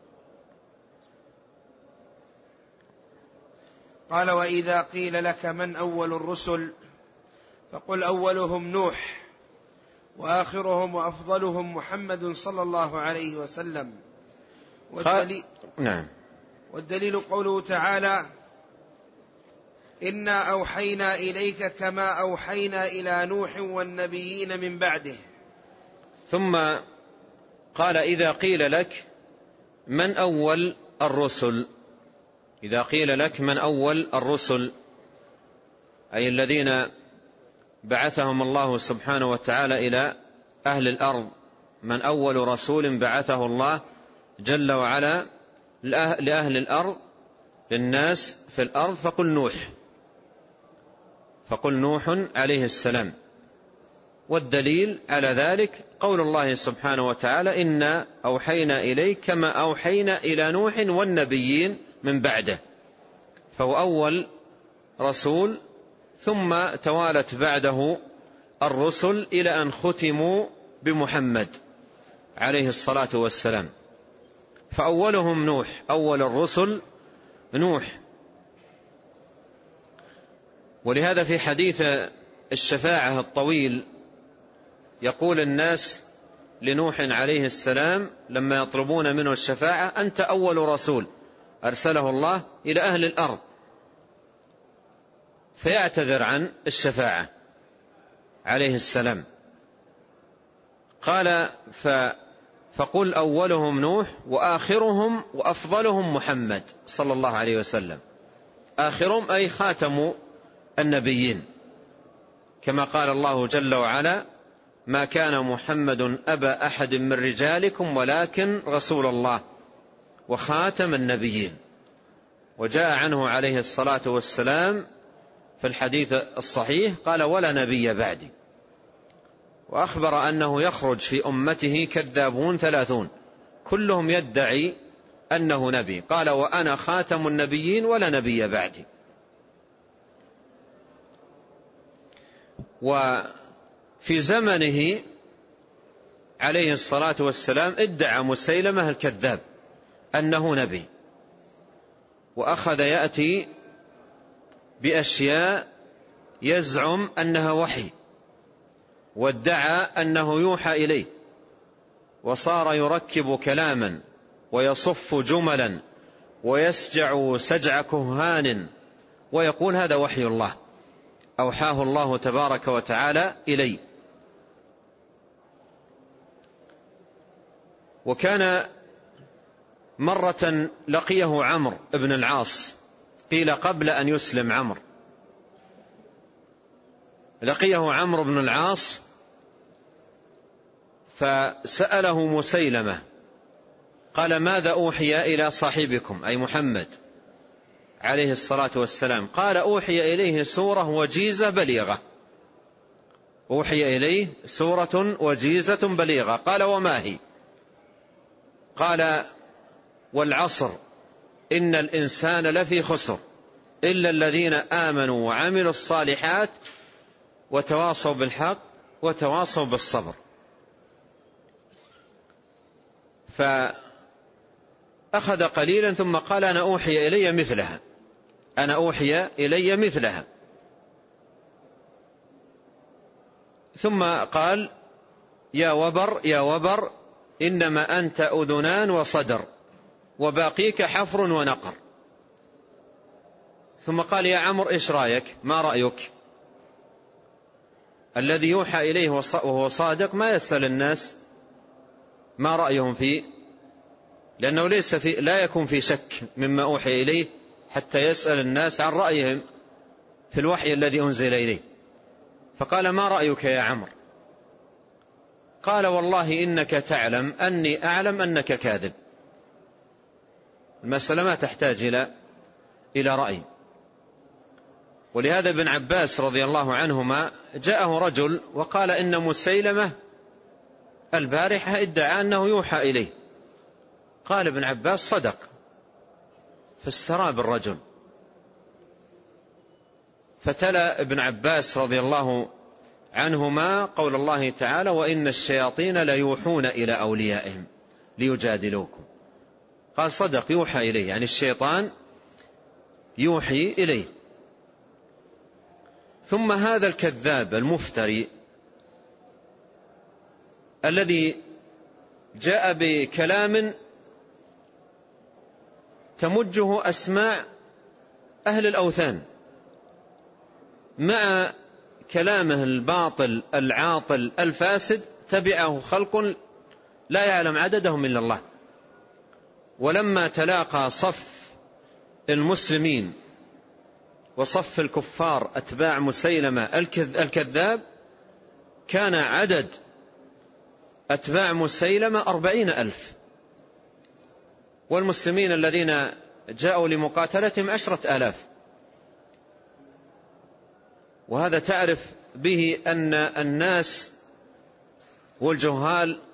قال: وإذا قيل لك من أول الرسل فقل أولهم نوح، وآخرهم وأفضلهم محمد صلى الله عليه وسلم. والدليل, نعم. والدليل قوله تعالى: إنا أوحينا إليك كما أوحينا إلى نوح والنبيين من بعده. ثم قال: إذا قيل لك من أول الرسل، إذا قيل لك من أول الرسل، أي الذين بعثهم الله سبحانه وتعالى إلى أهل الأرض، من أول رسول بعثه الله جل وعلا لأهل الأرض، للناس في الأرض فقل نوح، فقل نوح عليه السلام. والدليل على ذلك قول الله سبحانه وتعالى: إنا أوحينا إليك كما أوحينا إلى نوح والنبيين من بعده. فهو أول رسول، ثم توالت بعده الرسل إلى أن ختموا بمحمد عليه الصلاة والسلام. فأولهم نوح، أول الرسل نوح. ولهذا في حديث الشفاعة الطويل يقول الناس لنوح عليه السلام لما يطلبون منه الشفاعة: أنت أول رسول أرسله الله إلى أهل الأرض، فيعتذر عن الشفاعة عليه السلام. قال: فقل أولهم نوح وآخرهم وأفضلهم محمد صلى الله عليه وسلم. آخرهم أي خاتم النبيين، كما قال الله جل وعلا: ما كان محمد أبا أحد من رجالكم ولكن رسول الله وخاتم النبيين. وجاء عنه عليه الصلاة والسلام في الحديث الصحيح قال: ولا نبي بعدي. وأخبر أنه يخرج في أمته كذابون ثلاثون كلهم يدعي أنه نبي، قال: وأنا خاتم النبيين ولا نبي بعدي. وفي زمنه عليه الصلاة والسلام ادعى مسيلمة الكذاب أنه نبي، وأخذ يأتي بأشياء يزعم أنها وحي، وادعى أنه يوحى إليه، وصار يركب كلاما ويصف جملا ويسجع سجع كهان ويقول: هذا وحي الله أوحاه الله تبارك وتعالى إلي. وكان مرة لقيه عمرو بن العاص، قيل قبل أن يسلم عمرو، لقيه عمرو بن العاص فسأله مسيلمة قال: ماذا أوحي إلى صاحبكم أي محمد عليه الصلاة والسلام؟ قال: أوحي إليه سورة وجيزة بليغة. أوحي إليه سورة وجيزة بليغة. قال: وما هي؟ قال: والعصر إن الإنسان لفي خسر إلا الذين آمنوا وعملوا الصالحات وتواصوا بالحق وتواصوا بالصبر. فأخذ قليلا ثم قال: أنا أوحي إلي مثلها، أنا أوحي إلي مثلها. ثم قال: يا وبر يا وبر إنما أنت أذنان وصدر وباقيك حفر ونقر. ثم قال: يا عمرو إيش رأيك؟ ما رأيك؟ الذي يوحى إليه وهو صادق ما يسأل الناس ما رأيهم فيه، لأنه ليس في لا يكون في شك مما أوحي إليه حتى يسأل الناس عن رأيهم في الوحي الذي أنزل إليه. فقال: ما رأيك يا عمرو؟ قال: والله إنك تعلم أني أعلم أنك كاذب. المسألة ما تحتاج إلى إلى رأي. ولهذا ابن عباس رضي الله عنهما جاءه رجل وقال: إن مسيلمة البارحة ادعى أنه يوحى إليه. قال ابن عباس: صدق. فاستراب الرجل، فتلا ابن عباس رضي الله عنهما قول الله تعالى: وإن الشياطين ليوحون إلى أوليائهم ليجادلوكم. قال: صدق، يوحى إليه، يعني الشيطان يوحي إليه. ثم هذا الكذاب المفتري الذي جاء بكلام تمجه أسماع أهل الأوثان مع كلامه الباطل العاطل الفاسد، تبعه خلق لا يعلم عددهم إلا الله. ولما تلاقى صف المسلمين وصف الكفار أتباع مسيلمة الكذاب، كان عدد أتباع مسيلمة أربعين ألف، والمسلمين الذين جاءوا لمقاتلتهم عشرة آلاف. وهذا تعرف به أن الناس والجهال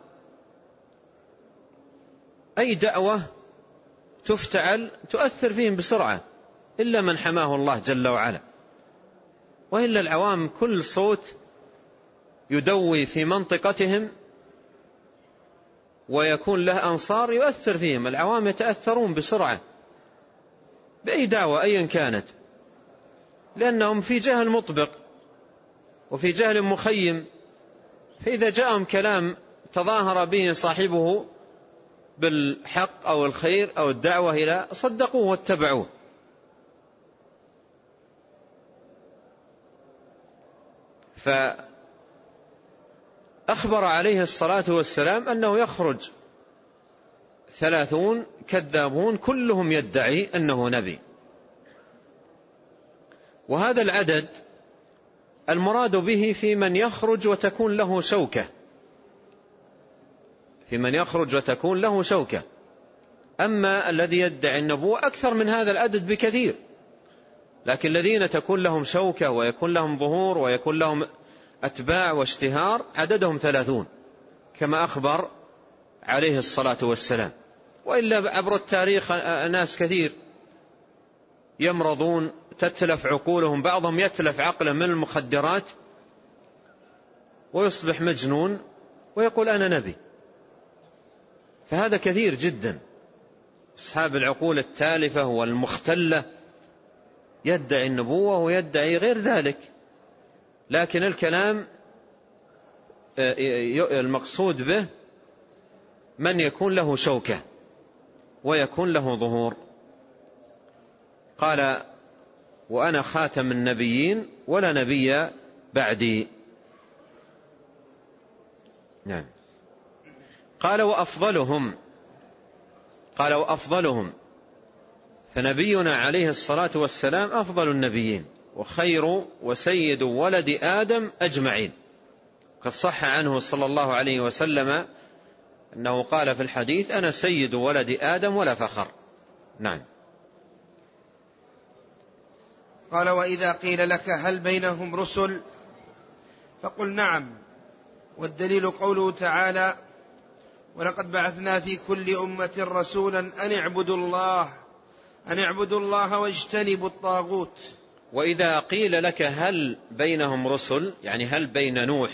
أي دعوة تفتعل تؤثر فيهم بسرعة إلا من حماه الله جل وعلا، وإلا العوام كل صوت يدوي في منطقتهم ويكون له أنصار يؤثر فيهم. العوام يتأثرون بسرعة بأي دعوة أيا كانت، لأنهم في جهل مطبق وفي جهل مخيم، فإذا جاءهم كلام تظاهر به صاحبه بالحق أو الخير أو الدعوة إلى صدقوه واتبعوه. فأخبر عليه الصلاة والسلام أنه يخرج ثلاثون كذابون كلهم يدعي أنه نبي. وهذا العدد المراد به في من يخرج وتكون له شوكة، في من يخرج وتكون له شوكة. أما الذي يدعي النبوة أكثر من هذا العدد بكثير، لكن الذين تكون لهم شوكة ويكون لهم ظهور ويكون لهم أتباع واشتهار عددهم ثلاثون كما أخبر عليه الصلاة والسلام. وإلا عبر التاريخ ناس كثير يمرضون تتلف عقولهم، بعضهم يتلف عقله من المخدرات ويصبح مجنون ويقول أنا نبي. فهذا كثير جدا، أصحاب العقول التالفة والمختلة يدعي النبوة ويدعي غير ذلك. لكن الكلام المقصود به من يكون له شوكة ويكون له ظهور. قال وأنا خاتم النبيين ولا نبي بعدي. نعم. قال وأفضلهم، قال وأفضلهم، فنبينا عليه الصلاة والسلام أفضل النبيين وخير وسيد ولد آدم أجمعين. قد صح عنه صلى الله عليه وسلم أنه قال في الحديث أنا سيد ولد آدم ولا فخر. نعم. قال وإذا قيل لك هل بينهم رسل فقل نعم، والدليل قوله تعالى ولقد بعثنا في كل أمة رسولا أن اعبدوا الله أن اعبدوا الله واجتنبوا الطاغوت. وإذا قيل لك هل بينهم رسل، يعني هل بين نوح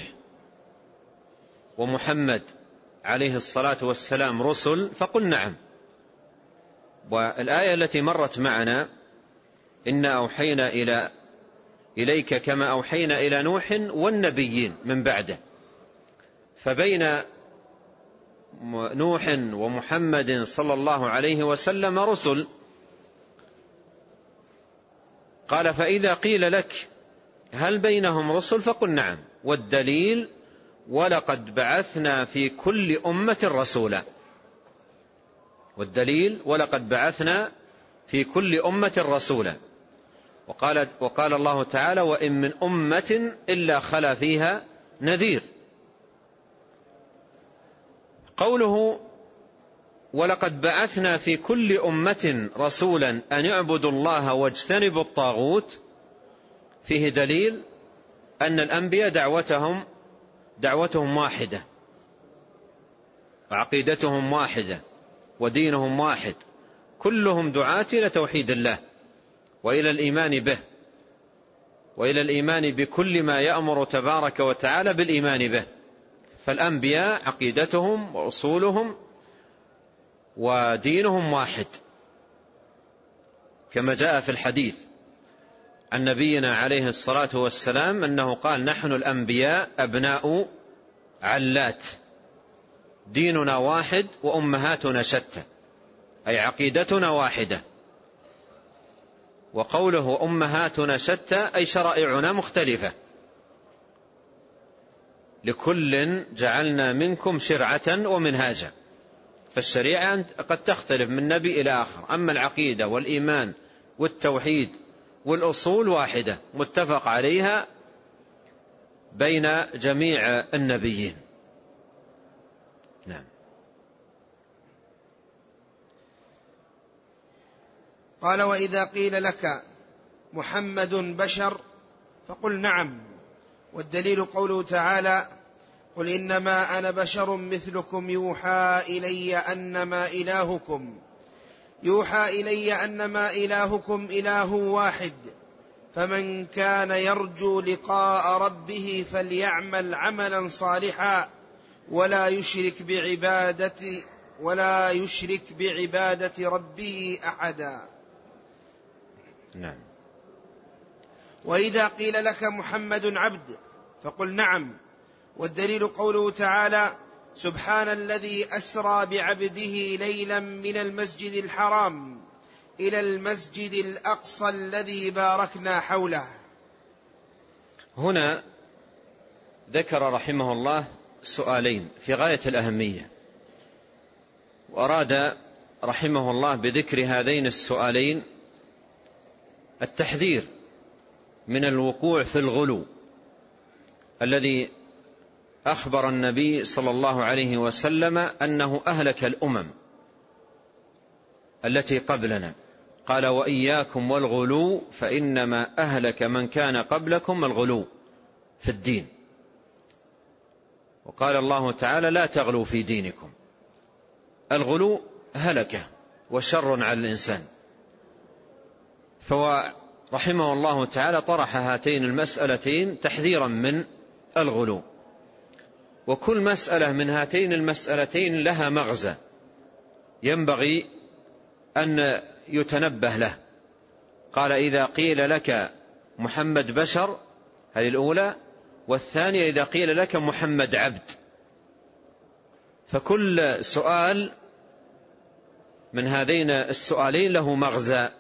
ومحمد عليه الصلاة والسلام رسل، فقل نعم. والآية التي مرت معنا إنا أوحينا إلى إليك كما أوحينا إلى نوح والنبيين من بعده، فبين نوح ومحمد صلى الله عليه وسلم رسل. قال فإذا قيل لك هل بينهم رسل فقل نعم، والدليل ولقد بعثنا في كل أمة رسولا. والدليل ولقد بعثنا في كل أمة رسولا. وقال, وقال الله تعالى وإن من أمة إلا خلا فيها نذير. قوله ولقد بعثنا في كل أمة رسولا أن يعبدوا الله واجتنبوا الطاغوت فيه دليل أن الأنبياء دعوتهم دعوتهم واحدة وعقيدتهم واحدة ودينهم واحد، كلهم دعاة إلى توحيد الله وإلى الإيمان به وإلى الإيمان بكل ما يأمر تبارك وتعالى بالإيمان به. فالأنبياء عقيدتهم وأصولهم ودينهم واحد، كما جاء في الحديث عن نبينا عليه الصلاة والسلام أنه قال نحن الأنبياء أبناء علات، ديننا واحد وأمهاتنا شتى، أي عقيدتنا واحدة. وقوله أمهاتنا شتى أي شرائعنا مختلفة، لكل جعلنا منكم شرعة ومنهاجا. فالشريعة قد تختلف من نبي إلى آخر، أما العقيدة والإيمان والتوحيد والأصول واحدة متفق عليها بين جميع النبيين. نعم. قال: وإذا قيل لك محمد بشر فقل نعم، والدليل قوله تعالى: قل إنما أنا بشر مثلكم يوحى إلي أنما إلهكم يوحى إلي أنما إلهكم إله واحد، فمن كان يرجو لقاء ربه فليعمل عملا صالحا ولا يشرك بعبادة ولا يشرك بعبادة ربه أحدا. نعم. وإذا قيل لك محمد عبد فقل نعم، والدليل قوله تعالى: سبحان الذي أسرى بعبده ليلا من المسجد الحرام إلى المسجد الأقصى الذي باركنا حوله. هنا ذكر رحمه الله سؤالين في غاية الأهمية، وأراد رحمه الله بذكر هذين السؤالين التحذير من الوقوع في الغلو الذي أخبر النبي صلى الله عليه وسلم أنه أهلك الأمم التي قبلنا. قال: وإياكم والغلو فإنما أهلك من كان قبلكم الغلو في الدين. وقال الله تعالى: لا تغلوا في دينكم. الغلو هلكة وشر على الإنسان. فرحمه الله تعالى طرح هاتين المسألتين تحذيرا من الغلو، وكل مسألة من هاتين المسألتين لها مغزى ينبغي أن يتنبه له. قال: إذا قيل لك محمد بشر، هذه الأولى، والثانية إذا قيل لك محمد عبد. فكل سؤال من هذين السؤالين له مغزى،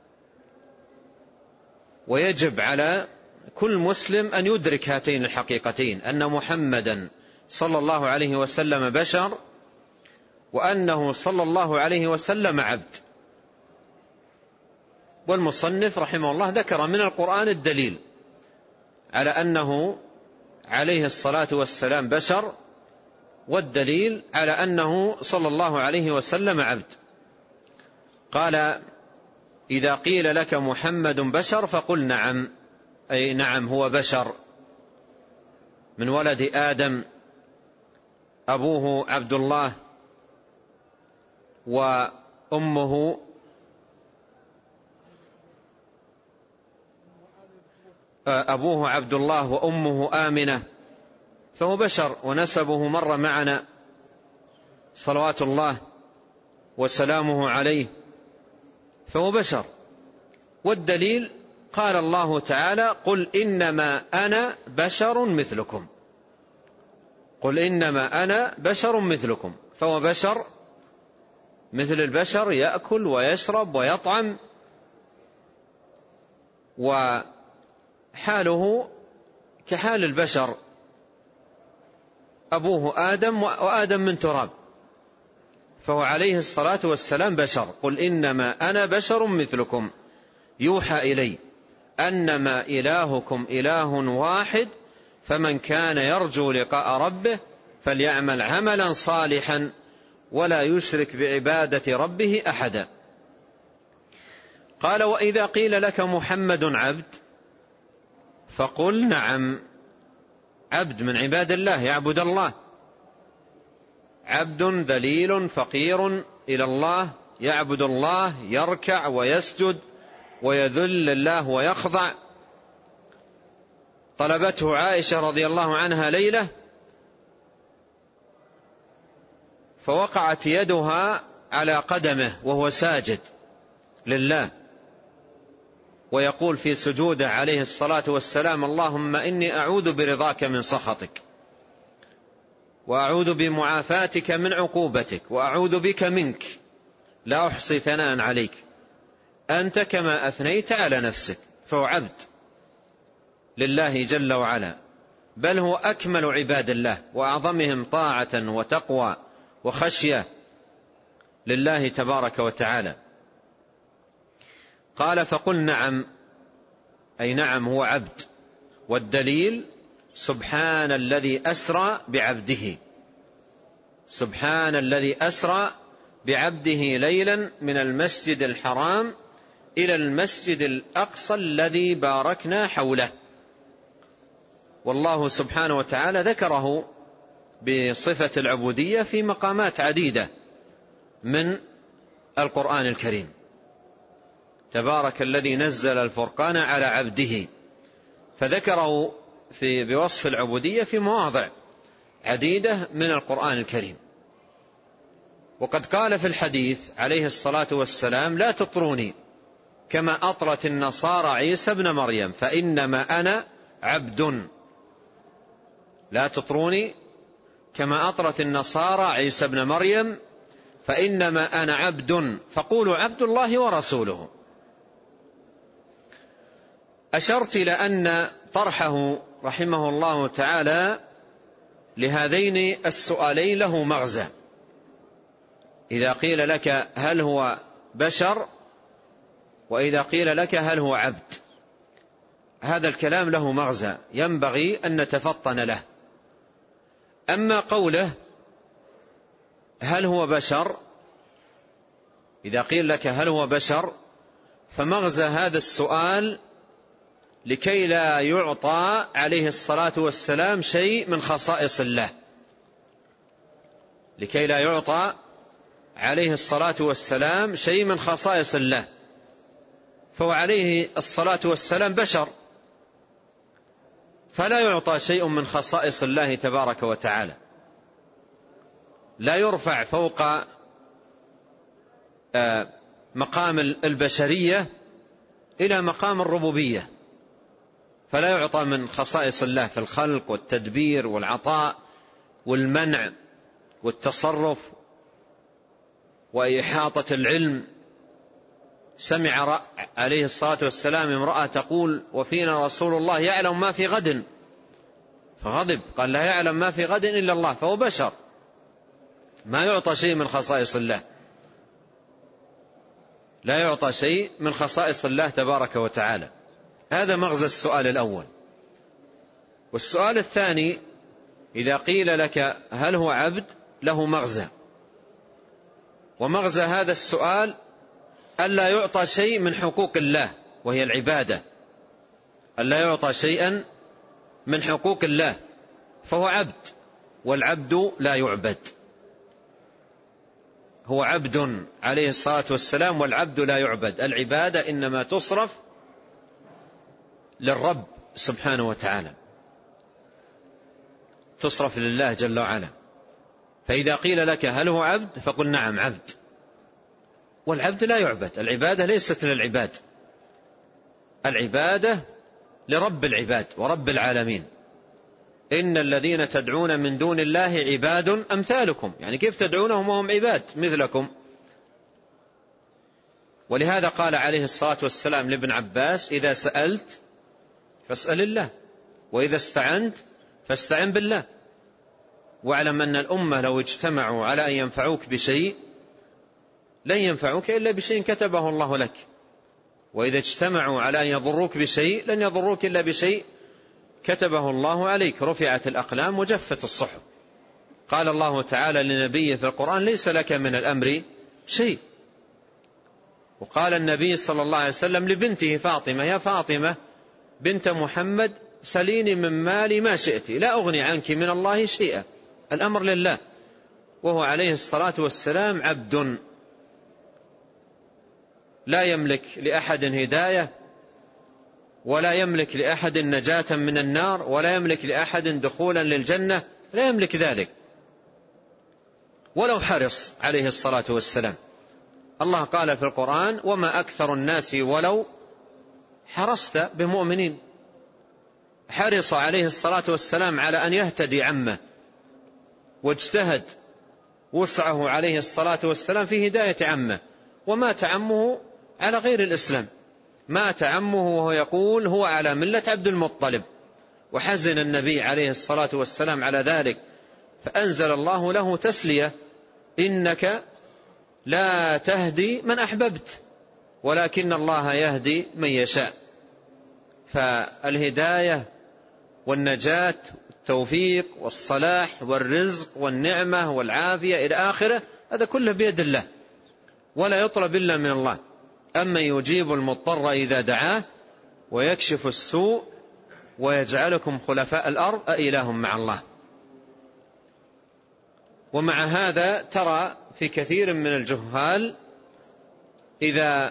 ويجب على كل مسلم أن يدرك هاتين الحقيقتين: أن محمدا صلى الله عليه وسلم بشر، وأنه صلى الله عليه وسلم عبد. والمصنف رحمه الله ذكر من القرآن الدليل على أنه عليه الصلاة والسلام بشر، والدليل على أنه صلى الله عليه وسلم عبد. قال: إذا قيل لك محمد بشر فقل نعم، أي نعم هو بشر من ولد آدم، أبوه عبد الله وأمه أبوه عبد الله وأمه آمنة، فهو بشر، ونسبه مر معنا صلوات الله وسلامه عليه، فهو بشر. والدليل قال الله تعالى: قل إنما أنا بشر مثلكم. قل إنما أنا بشر مثلكم، فهو بشر مثل البشر، يأكل ويشرب ويطعم، وحاله كحال البشر، أبوه آدم وآدم من تراب، فهو عليه الصلاة والسلام بشر. قل إنما أنا بشر مثلكم يوحى إلي أنما إلهكم إله واحد، فمن كان يرجو لقاء ربه فليعمل عملا صالحا ولا يشرك بعبادة ربه أحدا. قال: وإذا قيل لك محمد عبد فقل نعم. عبد من عباد الله، يعبد الله، عبد ذليل فقير إلى الله، يعبد الله، يركع ويسجد ويذل الله ويخضع. طلبته عائشة رضي الله عنها ليلة فوقعت يدها على قدمه وهو ساجد لله، ويقول في سجوده عليه الصلاة والسلام: اللهم إني أعوذ برضاك من سخطك، وأعوذ بمعافاتك من عقوبتك، وأعوذ بك منك، لا أحصي ثناء عليك، أنت كما أثنيت على نفسك. فهو عبد لله جل وعلا، بل هو أكمل عباد الله وأعظمهم طاعة وتقوى وخشية لله تبارك وتعالى. قال: فقل نعم، أي نعم هو عبد. والدليل: سبحان الذي أسرى بعبده. سبحان الذي أسرى بعبده ليلا من المسجد الحرام إلى المسجد الأقصى الذي باركنا حوله. والله سبحانه وتعالى ذكره بصفة العبودية في مقامات عديدة من القرآن الكريم. تبارك الذي نزل الفرقان على عبده، فذكره في بوصف العبودية في مواضع عديدة من القرآن الكريم. وقد قال في الحديث عليه الصلاة والسلام: لا تطروني كما أطرت النصارى عيسى ابن مريم فإنما أنا عبد. لا تطروني كما أطرت النصارى عيسى ابن مريم فإنما أنا عبد فقولوا عبد الله ورسوله. أشرت إلى أن طرحه رحمه الله تعالى لهذين السؤالين له مغزى. إذا قيل لك هل هو بشر، وإذا قيل لك هل هو عبد، هذا الكلام له مغزى ينبغي أن نتفطن له. أما قوله هل هو بشر، إذا قيل لك هل هو بشر، فمغزى هذا السؤال لكي لا يعطى عليه الصلاة والسلام شيء من خصائص الله، لكي لا يعطى عليه الصلاة والسلام شيء من خصائص الله، فهو عليه الصلاة والسلام بشر، فلا يعطى شيء من خصائص الله تبارك وتعالى، لا يرفع فوق مقام البشرية إلى مقام الربوبية، فلا يعطى من خصائص الله في الخلق والتدبير والعطاء والمنع والتصرف وإحاطة العلم. سمع عليه الصلاة والسلام امرأة تقول: وفينا رسول الله يعلم ما في غد، فغضب، قال: لا يعلم ما في غد إلا الله، فهو بشر ما يعطى شيء من خصائص الله، لا يعطى شيء من خصائص الله تبارك وتعالى. هذا مغزى السؤال الأول. والسؤال الثاني: إذا قيل لك هل هو عبد، له مغزى، ومغزى هذا السؤال ألا يعطى شيء من حقوق الله وهي العبادة، ألا يعطى شيئا من حقوق الله، فهو عبد، والعبد لا يعبد. هو عبد عليه الصلاة والسلام والعبد لا يعبد. العبادة إنما تصرف للرب سبحانه وتعالى، تصرف لله جل وعلا. فإذا قيل لك هل هو عبد، فقل نعم عبد، والعبد لا يعبد. العبادة ليست للعباد، العبادة لرب العباد ورب العالمين. إن الذين تدعون من دون الله عباد أمثالكم، يعني كيف تدعونهم وهم عباد مثلكم؟ ولهذا قال عليه الصلاة والسلام لابن عباس: إذا سألت فاسأل الله، وإذا استعنت فاستعن بالله، واعلم أن الأمة لو اجتمعوا على أن ينفعوك بشيء لن ينفعوك إلا بشيء كتبه الله لك، وإذا اجتمعوا على أن يضروك بشيء لن يضروك إلا بشيء كتبه الله عليك. رفعت الأقلام وجفت الصحف. قال الله تعالى لنبيه في القرآن: ليس لك من الأمر شيء. وقال النبي صلى الله عليه وسلم لبنته فاطمة: يا فاطمة بنت محمد سليني من مالي ما شئت لا أغني عنك من الله شيئا. الأمر لله، وهو عليه الصلاة والسلام عبد لا يملك لأحد هداية، ولا يملك لأحد نجاة من النار، ولا يملك لأحد دخولا للجنة، لا يملك ذلك ولو حرص عليه الصلاة والسلام. الله قال في القرآن: وما أكثر الناس ولو حرصت بمؤمنين. حرص عليه الصلاة والسلام على أن يهتدي عمه، واجتهد وسعه عليه الصلاة والسلام في هداية عمه، ومات عمه على غير الإسلام، مات عمه وهو يقول هو على ملة عبد المطلب، وحزن النبي عليه الصلاة والسلام على ذلك، فأنزل الله له تسلية: إنك لا تهدي من أحببت ولكن الله يهدي من يشاء. فالهداية والنجاة والتوفيق والصلاح والرزق والنعمة والعافية إلى آخره، هذا كله بيد الله ولا يطلب إلا من الله. أما يجيب المضطر إذا دعاه ويكشف السوء ويجعلكم خلفاء الأرض أإله مع الله. ومع هذا ترى في كثير من الجهال إذا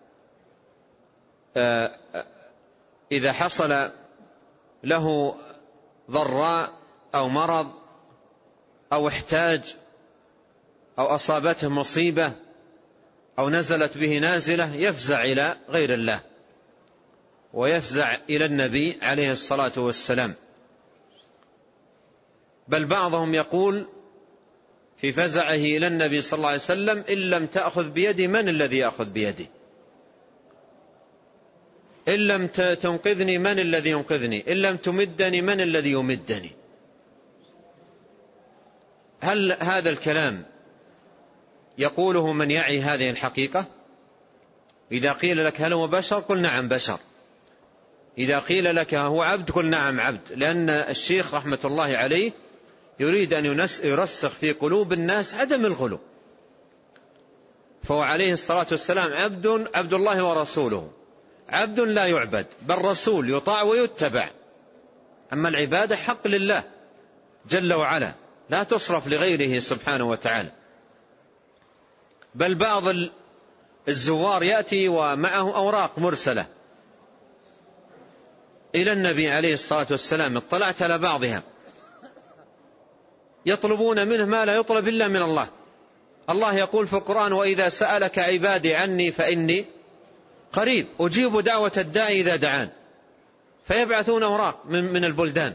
إذا حصل له ضراء أو مرض أو احتاج أو أصابته مصيبة أو نزلت به نازلة يفزع إلى غير الله ويفزع إلى النبي عليه الصلاة والسلام. بل بعضهم يقول في فزعه إلى النبي صلى الله عليه وسلم: إن لم تأخذ بيدي من الذي يأخذ بيدي؟ إن لم تنقذني من الذي ينقذني؟ إن لم تمدني من الذي يمدني؟ هل هذا الكلام يقوله من يعي هذه الحقيقة؟ إذا قيل لك هل هو بشر؟ قل نعم بشر. إذا قيل لك هو عبد؟ قل نعم عبد. لأن الشيخ رحمة الله عليه يريد أن يرسخ في قلوب الناس عدم الغلو، فهو عليه الصلاة والسلام عبد عبد الله ورسوله، عبد لا يعبد، بل رسول يطاع ويتبع. أما العبادة حق لله جل وعلا، لا تصرف لغيره سبحانه وتعالى. بل بعض الزوار يأتي ومعه أوراق مرسلة إلى النبي عليه الصلاة والسلام، اطلعت على بعضها، يطلبون منه ما لا يطلب إلا من الله. الله يقول في القرآن: وإذا سألك عبادي عني فإني قريب أجيب دعوة الداعي إذا دعان. فيبعثون أوراق من, من البلدان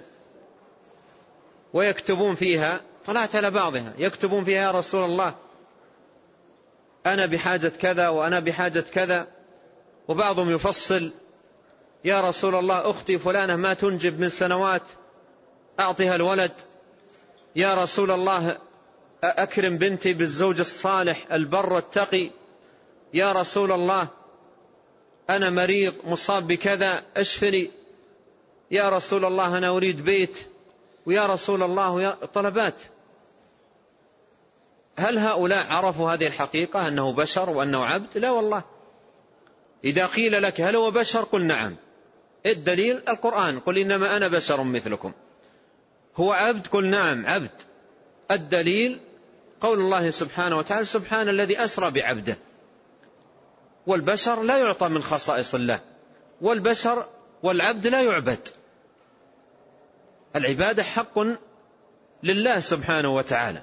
ويكتبون فيها، طلعت على بعضها، يكتبون فيها: يا رسول الله أنا بحاجة كذا وأنا بحاجة كذا. وبعضهم يفصل: يا رسول الله أختي فلانة ما تنجب من سنوات أعطيها الولد. يا رسول الله أكرم بنتي بالزوج الصالح البر التقي. يا رسول الله أنا مريض مصاب بكذا اشفني. يا رسول الله أنا أريد بيت. ويا رسول الله طلبات. هل هؤلاء عرفوا هذه الحقيقة أنه بشر وأنه عبد؟ لا والله. إذا قيل لك هل هو بشر؟ قل نعم. الدليل القرآن: قل إنما أنا بشر مثلكم. هو عبد؟ قل نعم عبد. الدليل قول الله سبحانه وتعالى: سبحان الذي أسرى بعبده. والبشر لا يعطى من خصائص الله، والبشر والعبد لا يعبد. العبادة حق لله سبحانه وتعالى.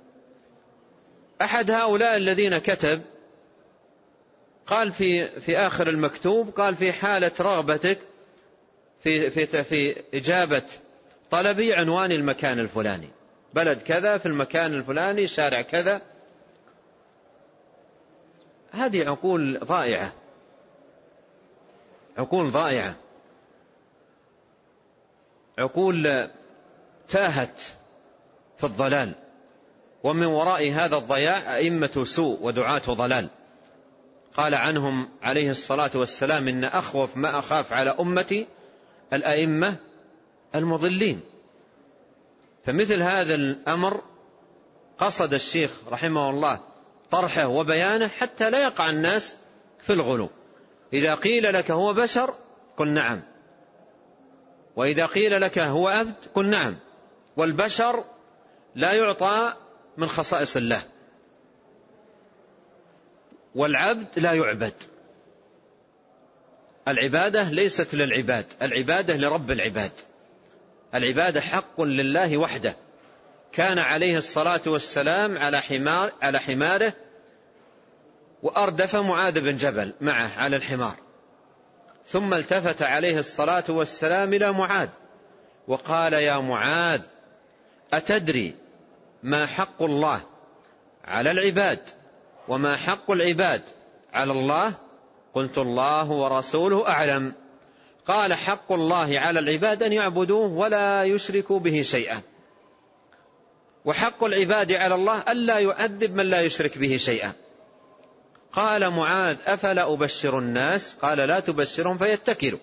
أحد هؤلاء الذين كتب قال في في آخر المكتوب، قال: في حالة رغبتك في في في إجابة طلبي عنوان المكان الفلاني، بلد كذا في المكان الفلاني شارع كذا. هذه عقول ضائعة، عقول ضائعة، عقول تاهت في الضلال. ومن وراء هذا الضياع أئمة سوء ودعاة ضلال. قال عنهم عليه الصلاة والسلام: إن أخوف ما أخاف على أمتي الأئمة المضلين. فمثل هذا الأمر قصد الشيخ رحمه الله طرحه وبيانه حتى لا يقع الناس في الغلو. إذا قيل لك هو بشر قل نعم، وإذا قيل لك هو عبد قل نعم. والبشر لا يعطى من خصائص الله، والعبد لا يعبد. العبادة ليست للعباد، العبادة لرب العباد. العبادة حق لله وحده. كان عليه الصلاة والسلام على حمار على حماره، وأردف معاذ بن جبل معه على الحمار، ثم التفت عليه الصلاة والسلام إلى معاذ وقال: يا معاذ أتدري ما حق الله على العباد وما حق العباد على الله؟ قلت: الله ورسوله أعلم. قال: حق الله على العباد أن يعبدوه ولا يشركوا به شيئا، وحق العباد على الله ألا يعذب من لا يشرك به شيئا. قال معاذ: أفلا أبشر الناس؟ قال: لا تبشرهم فيتكلوا.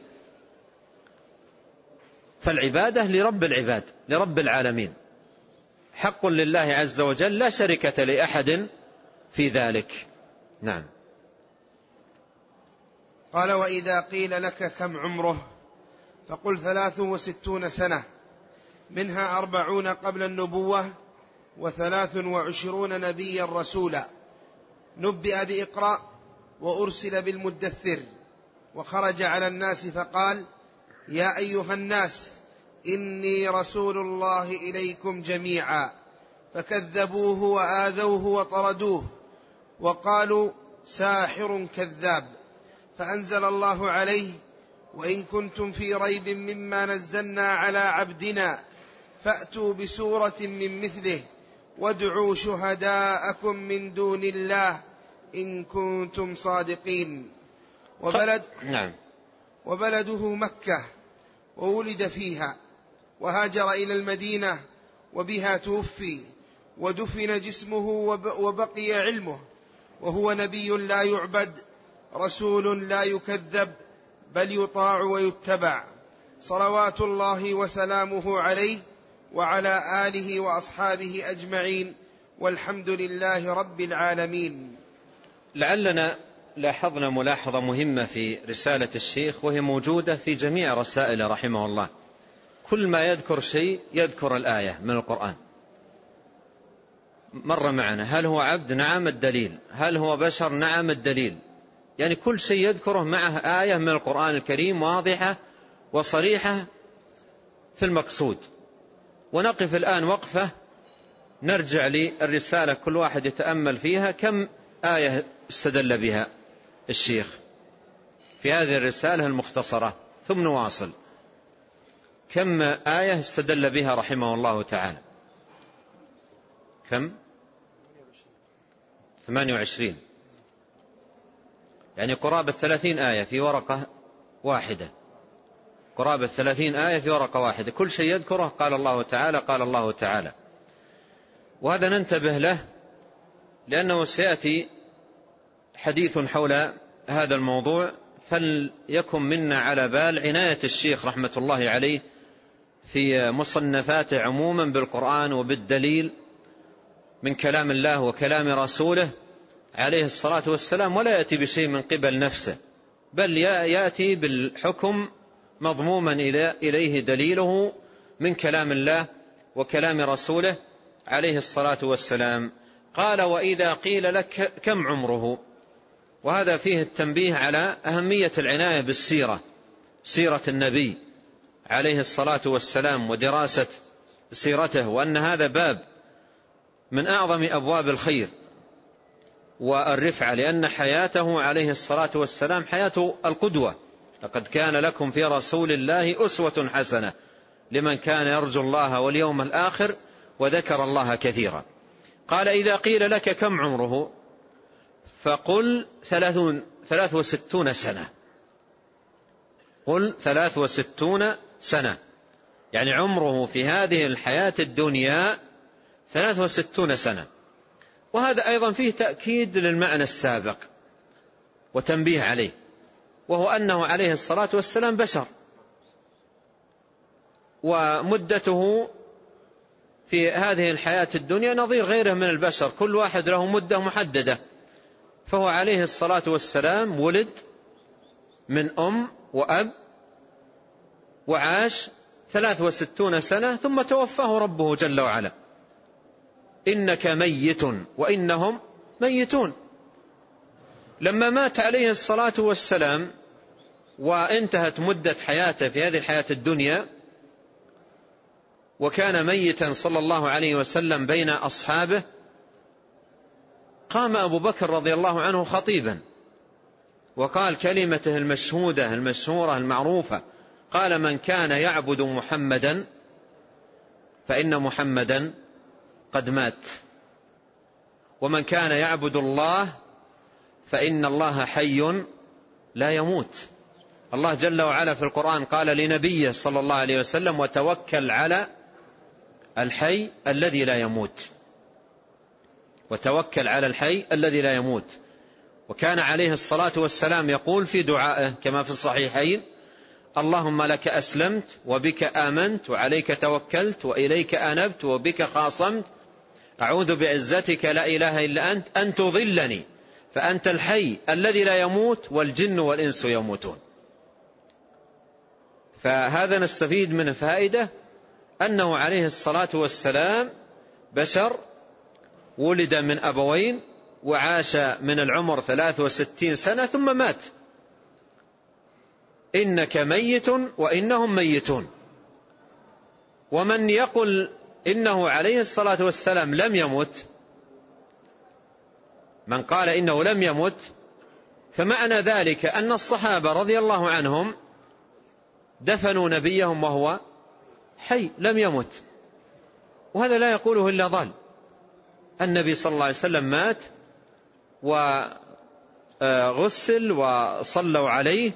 فالعبادة لرب العباد، لرب العالمين، حق لله عز وجل، لا شركة لأحد في ذلك. نعم. قال: وإذا قيل لك كم عمره فقل ثلاث وستون سنة، منها أربعون قبل النبوة وثلاث وعشرون نبيا رسولا، نبئ بإقراء وأرسل بالمدثر، وخرج على الناس فقال: يا أيها الناس إني رسول الله إليكم جميعا، فكذبوه وآذوه وطردوه وقالوا: ساحر كذاب، فأنزل الله عليه: وإن كنتم في ريب مما نزلنا على عبدنا فأتوا بسورة من مثله وادعوا شهداءكم من دون الله إن كنتم صادقين. وبلد نعم. وبلده مكة، وولد فيها، وهاجر إلى المدينة، وبها توفي، ودفن جسمه وبقي علمه، وهو نبي لا يعبد، رسول لا يكذب، بل يطاع ويتبع، صلوات الله وسلامه عليه وعلى آله وأصحابه أجمعين، والحمد لله رب العالمين. لعلنا لاحظنا ملاحظة مهمة في رسالة الشيخ، وهي موجودة في جميع رسائله رحمه الله. كل ما يذكر شيء يذكر الآية من القرآن. مر معنا: هل هو عبد؟ نعم الدليل. هل هو بشر؟ نعم الدليل. يعني كل شيء يذكره معه آية من القرآن الكريم واضحة وصريحة في المقصود. ونقف الآن وقفة نرجع للرسالة، كل واحد يتأمل فيها كم آية استدل بها الشيخ في هذه الرسالة المختصرة، ثم نواصل. كم آية استدل بها رحمه الله تعالى؟ كم؟ ثمانية وعشرين، يعني قرابة ثلاثين آية في ورقة واحدة. قرابة ثلاثين آية في ورقة واحدة، كل شيء يذكره قال الله تعالى قال الله تعالى. وهذا ننتبه له، لأنه سيأتي حديث حول هذا الموضوع، فليكن منا على بال عناية الشيخ رحمة الله عليه في مصنفاته عموما بالقرآن وبالدليل من كلام الله وكلام رسوله عليه الصلاة والسلام، ولا يأتي بشيء من قبل نفسه، بل يأتي بالحكم مضموما إليه دليله من كلام الله وكلام رسوله عليه الصلاة والسلام. قال: وإذا قيل لك كم عمره. وهذا فيه التنبيه على أهمية العناية بالسيرة، سيرة النبي عليه الصلاة والسلام، ودراسة سيرته، وأن هذا باب من أعظم أبواب الخير والرفعة، لأن حياته عليه الصلاة والسلام حياة القدوة. لقد كان لكم في رسول الله أسوة حسنة لمن كان يرجو الله واليوم الآخر وذكر الله كثيرا. قال: إذا قيل لك كم عمره فقل ثلاثون ثلاث وستون سنة. قل ثلاث وستون سنة، يعني عمره في هذه الحياة الدنيا ثلاث وستون سنة. وهذا أيضا فيه تأكيد للمعنى السابق وتنبيه عليه، وهو أنه عليه الصلاة والسلام بشر، ومدته في هذه الحياة الدنيا نظير غيره من البشر، كل واحد له مدة محددة. فهو عليه الصلاة والسلام ولد من أم وأب وعاش ثلاث وستون سنة ثم توفاه ربه جل وعلا. إنك ميت وإنهم ميتون. لما مات عليه الصلاة والسلام وانتهت مدة حياته في هذه الحياة الدنيا، وكان ميتا صلى الله عليه وسلم بين أصحابه، قام أبو بكر رضي الله عنه خطيبا وقال كلمته المشهودة المشهورة المعروفة، قال: من كان يعبد محمدا فإن محمدا قد مات، ومن كان يعبد الله فإن الله حي لا يموت. الله جل وعلا في القرآن قال لنبيه صلى الله عليه وسلم: وتوكل على الحي الذي لا يموت، وتوكل على الحي الذي لا يموت. وكان عليه الصلاة والسلام يقول في دعائه كما في الصحيحين: اللهم لك أسلمت وبك آمنت وعليك توكلت وإليك أنبت وبك خاصمت، أعوذ بعزتك لا إله إلا أنت أن تضلني فأنت الحي الذي لا يموت والجن والإنس يموتون. فهذا نستفيد منه فائدة أنه عليه الصلاة والسلام بشر ولد من أبوين وعاش من العمر ثلاث وستين سنة ثم مات. إنك ميت وإنهم ميتون. ومن يقل إنه عليه الصلاة والسلام لم يمت، من قال إنه لم يمت، فمعنى ذلك أن الصحابة رضي الله عنهم دفنوا نبيهم وهو حي لم يمت، وهذا لا يقوله إلا ضال. النبي صلى الله عليه وسلم مات وغسل وصلوا عليه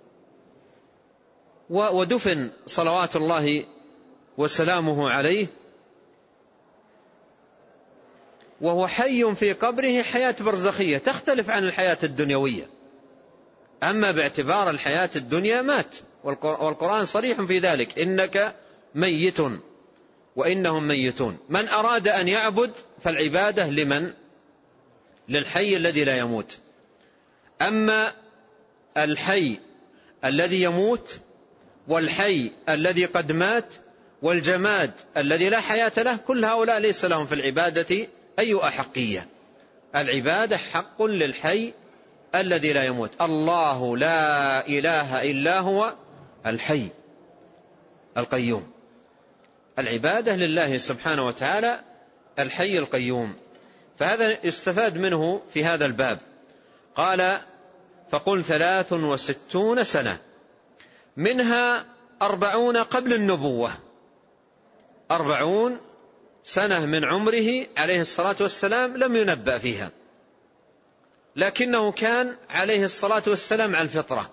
ودفن صلوات الله وسلامه عليه، وهو حي في قبره حياة برزخية تختلف عن الحياة الدنيوية. أما باعتبار الحياة الدنيا مات، والقرآن صريح في ذلك: إنك ميت وإنهم ميتون. من أراد أن يعبد فالعبادة لمن؟ للحي الذي لا يموت. أما الحي الذي يموت والحي الذي قد مات والجماد الذي لا حياة له، كل هؤلاء ليس لهم في العبادة أي أحقية. العبادة حق للحي الذي لا يموت. الله لا إله إلا هو الحي القيوم. العبادة لله سبحانه وتعالى الحي القيوم. فهذا يستفاد منه في هذا الباب. قال: فقل ثلاث وستون سنة، منها أربعون قبل النبوة. أربعون سنة من عمره عليه الصلاة والسلام لم ينبأ فيها، لكنه كان عليه الصلاة والسلام على الفطرة،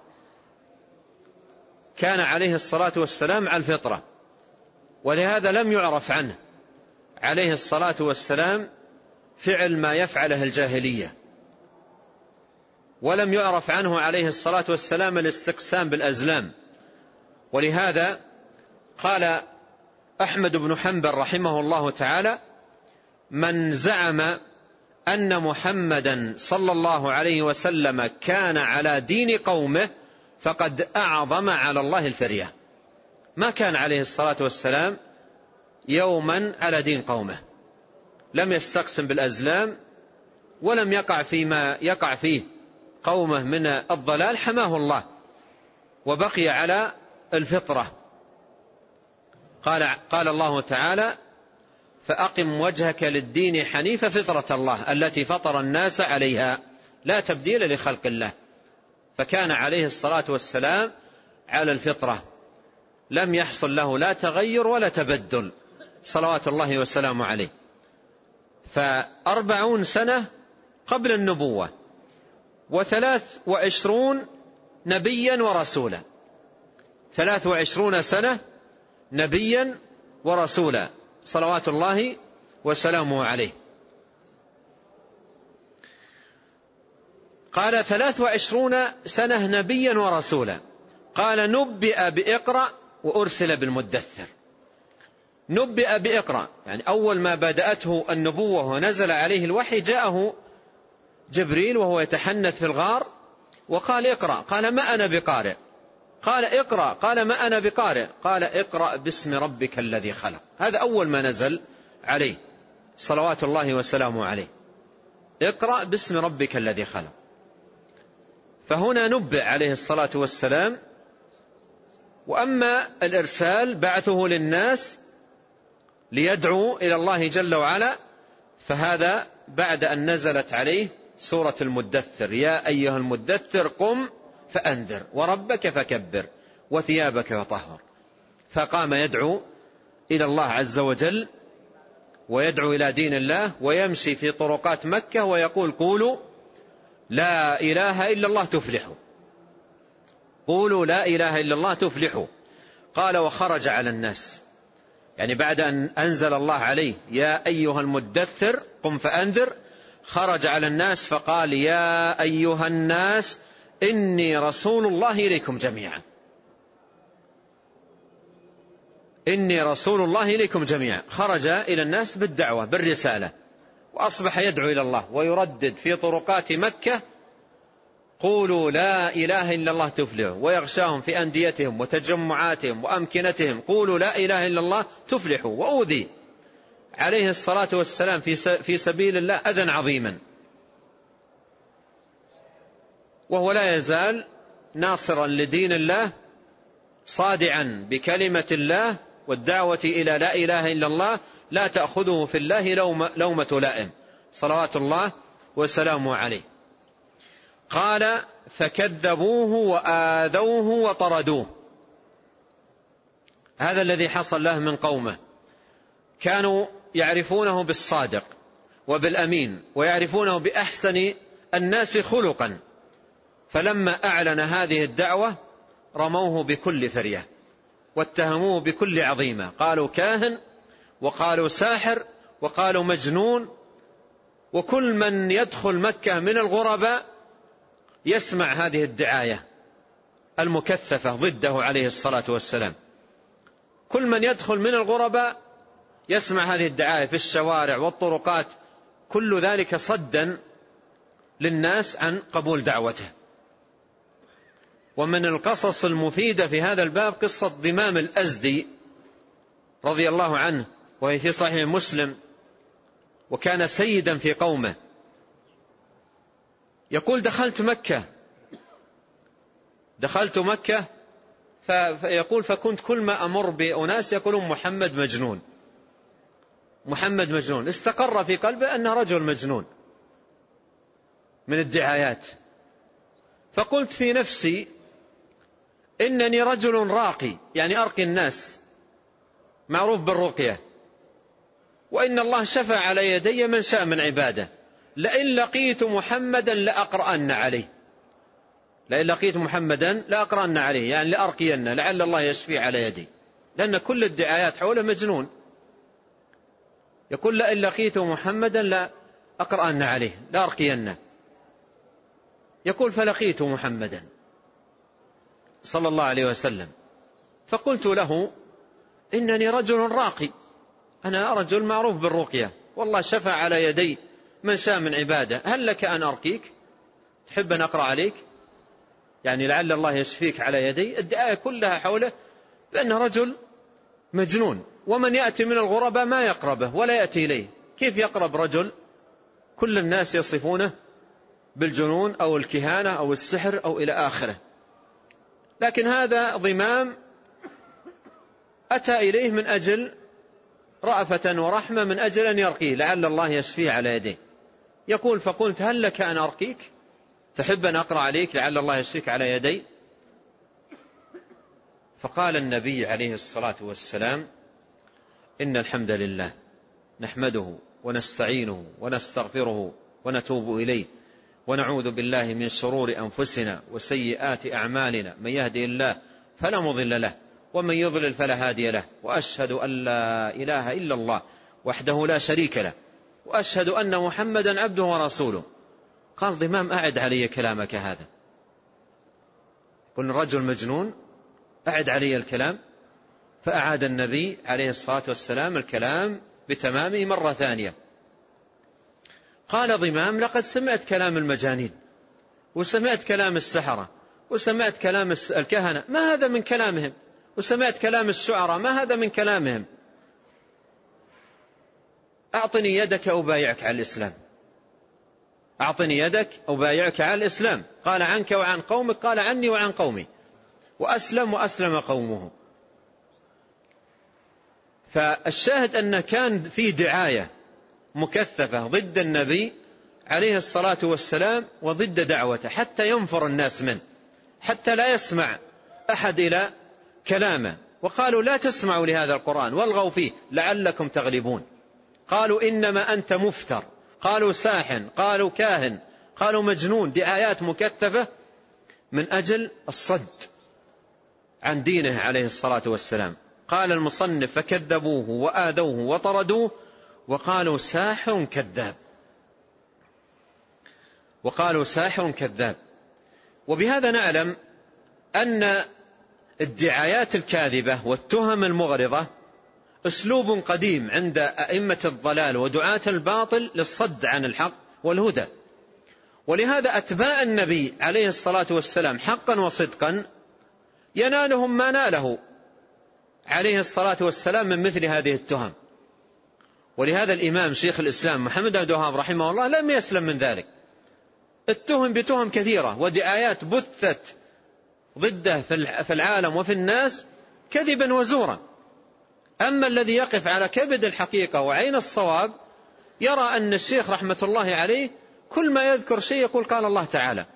كان عليه الصلاة والسلام على الفطرة، ولهذا لم يعرف عنه عليه الصلاة والسلام فعل ما يفعله الجاهلية، ولم يعرف عنه عليه الصلاة والسلام الاستقسام بالأزلام. ولهذا قال أحمد بن حنبل رحمه الله تعالى: من زعم أن محمدا صلى الله عليه وسلم كان على دين قومه فقد أعظم على الله الفرية. ما كان عليه الصلاة والسلام يوما على دين قومه، لم يستقسم بالأزلام، ولم يقع فيما يقع فيه قومه من الضلال، حماه الله وبقي على الفطرة. قال, قال الله تعالى: فأقم وجهك للدين حنيف فطرة الله التي فطر الناس عليها لا تبديل لخلق الله. فكان عليه الصلاة والسلام على الفطرة، لم يحصل له لا تغير ولا تبدل صلوات الله وسلامه عليه. فأربعون سنة قبل النبوة، وثلاث وعشرون نبيا ورسولا. ثلاث وعشرون سنة نبيا ورسولا صلوات الله وسلامه عليه. قال: ثلاث وعشرون سنة نبيا ورسولا. قال: نبئ بإقرأ وأرسل بالمدثر. نبئ بإقرأ يعني أول ما بدأته النبوة ونزل عليه الوحي جاءه جبريل وهو يتحنث في الغار وقال: اقرأ. قال: ما أنا بقارئ. قال: اقرأ. قال: ما أنا بقارئ. قال: اقرأ باسم ربك الذي خلق. هذا أول ما نزل عليه صلوات الله وسلامه عليه: اقرأ باسم ربك الذي خلق. فهنا نبئ عليه الصلاة والسلام. وأما الإرسال بعثه للناس ليدعو إلى الله جل وعلا، فهذا بعد أن نزلت عليه سورة المدثر: يا أيها المدثر قم فأنذر وربك فكبر وثيابك فطهر. فقام يدعو إلى الله عز وجل ويدعو إلى دين الله، ويمشي في طرقات مكة ويقول: قولوا لا إله إلا الله تفلحوا، قولوا لا إله إلا الله تفلحوا. قال: وخرج على الناس، يعني بعد أن أنزل الله عليه يا أيها المدثر قم فأنذر، خرج على الناس فقال: يا أيها الناس إني رسول الله إليكم جميعا، إني رسول الله إليكم جميعا. خرج إلى الناس بالدعوة بالرسالة، وأصبح يدعو إلى الله ويردد في طرقات مكة: قولوا لا إله إلا الله تفلحوا، ويغشاهم في أنديتهم وتجمعاتهم وأمكنتهم: قولوا لا إله إلا الله تفلحوا. وأوذي عليه الصلاة والسلام في سبيل الله أذى عظيما، وهو لا يزال ناصرا لدين الله، صادعا بكلمة الله والدعوة إلى لا إله إلا الله، لا تأخذه في الله لومة لائم صلوات الله وسلامه عليه. قال: فكذبوه وآذوه وطردوه. هذا الذي حصل له من قومه، كانوا يعرفونه بالصادق وبالأمين، ويعرفونه بأحسن الناس خلقا، فلما أعلن هذه الدعوة رموه بكل فرية واتهموه بكل عظيمة، قالوا كاهن، وقالوا ساحر، وقالوا مجنون. وكل من يدخل مكة من الغرباء يسمع هذه الدعاية المكثفة ضده عليه الصلاة والسلام. كل من يدخل من الغرباء يسمع هذه الدعاية في الشوارع والطرقات، كل ذلك صدا للناس عن قبول دعوته. ومن القصص المفيدة في هذا الباب قصة ضمام الأزدي رضي الله عنه، وهي في صحيح مسلم، وكان سيدا في قومه. يقول: دخلت مكة دخلت مكة فيقول فكنت كل ما أمر بأناس يقولون محمد مجنون محمد مجنون. استقر في قلبه أنه رجل مجنون من الدعايات. فقلت في نفسي إنني رجل راقي، يعني أرقي الناس، معروف بالرقية، وإن الله شفع على يدي من شاء من عباده، لئن لقيت محمدا لأقرأن عليه لئن لقيت محمدا لأقرأن عليه، يعني لأرقين، لعل الله يشفي على يدي، لأن كل الدعايات حوله مجنون. يقول: لئن لقيت محمدا لأقرأن عليه لأرقين. يقول: فلقيت محمدا صلى الله عليه وسلم، فقلت له: إنني رجل راقي، أنا رجل معروف بالرقية، والله شفع على يدي من شاء من عباده، هل لك أن أرقيك؟ تحب أن أقرأ عليك؟ يعني لعل الله يشفيك على يدي. الدعاية كلها حوله بأنه رجل مجنون، ومن يأتي من الغرباء ما يقربه ولا يأتي إليه. كيف يقرب رجل كل الناس يصفونه بالجنون أو الكهانة أو السحر أو إلى آخره؟ لكن هذا ضمام أتى إليه من أجل رأفة ورحمة، من أجل أن يرقيه، لعل الله يشفيه على يديه. يقول: فقلت: هل لك أن أرقيك؟ تحب أن أقرأ عليك لعل الله يشفيك على يدي؟ فقال النبي عليه الصلاة والسلام: إن الحمد لله نحمده ونستعينه ونستغفره ونتوب إليه، ونعوذ بالله من شرور أنفسنا وسيئات أعمالنا، من يهدي الله فلا مضل له، ومن يضلل فلا هادي له، وأشهد أن لا إله إلا الله وحده لا شريك له، وأشهد أن محمدا عبده ورسوله. قال ضمام: أعد علي كلامك هذا. قلنا رجل مجنون، أعد علي الكلام. فأعاد النبي عليه الصلاة والسلام الكلام بتمامه مرة ثانية. قال ضمام: لقد سمعت كلام المجانين، وسمعت كلام السحرة، وسمعت كلام الكهنة، ما هذا من كلامهم، وسمعت كلام الشعراء، ما هذا من كلامهم. أعطني يدك أبايعك على الإسلام أعطني يدك أبايعك على الإسلام. قال: عنك وعن قومك؟ قال: عني وعن قومي. وأسلم وأسلم قومه. فالشاهد أن كان في دعاية مكثفة ضد النبي عليه الصلاة والسلام وضد دعوته، حتى ينفر الناس منه، حتى لا يسمع أحد إلى كلامه. وقالوا: لا تسمعوا لهذا القرآن والغوا فيه لعلكم تغلبون. قالوا: إنما أنت مفتر. قالوا: ساحن. قالوا: كاهن. قالوا: مجنون. دعايات مكثفة من أجل الصد عن دينه عليه الصلاة والسلام. قال المصنف: فكذبوه وآذوه وطردوه، وقالوا: ساحر كذاب وقالوا ساحر كذاب. وبهذا نعلم أن الدعايات الكاذبة والتهم المغرضة أسلوب قديم عند أئمة الضلال ودعاة الباطل للصد عن الحق والهدى. ولهذا أتباع النبي عليه الصلاة والسلام حقا وصدقا ينالهم ما ناله عليه الصلاة والسلام من مثل هذه التهم. ولهذا الإمام شيخ الإسلام محمد بن عبد الوهاب رحمه الله لم يسلم من ذلك، اتهم بتهم كثيرة ودعايات بثت ضده في العالم وفي الناس كذبا وزورا. أما الذي يقف على كبد الحقيقة وعين الصواب يرى أن الشيخ رحمة الله عليه كل ما يذكر شيء يقول قال الله تعالى،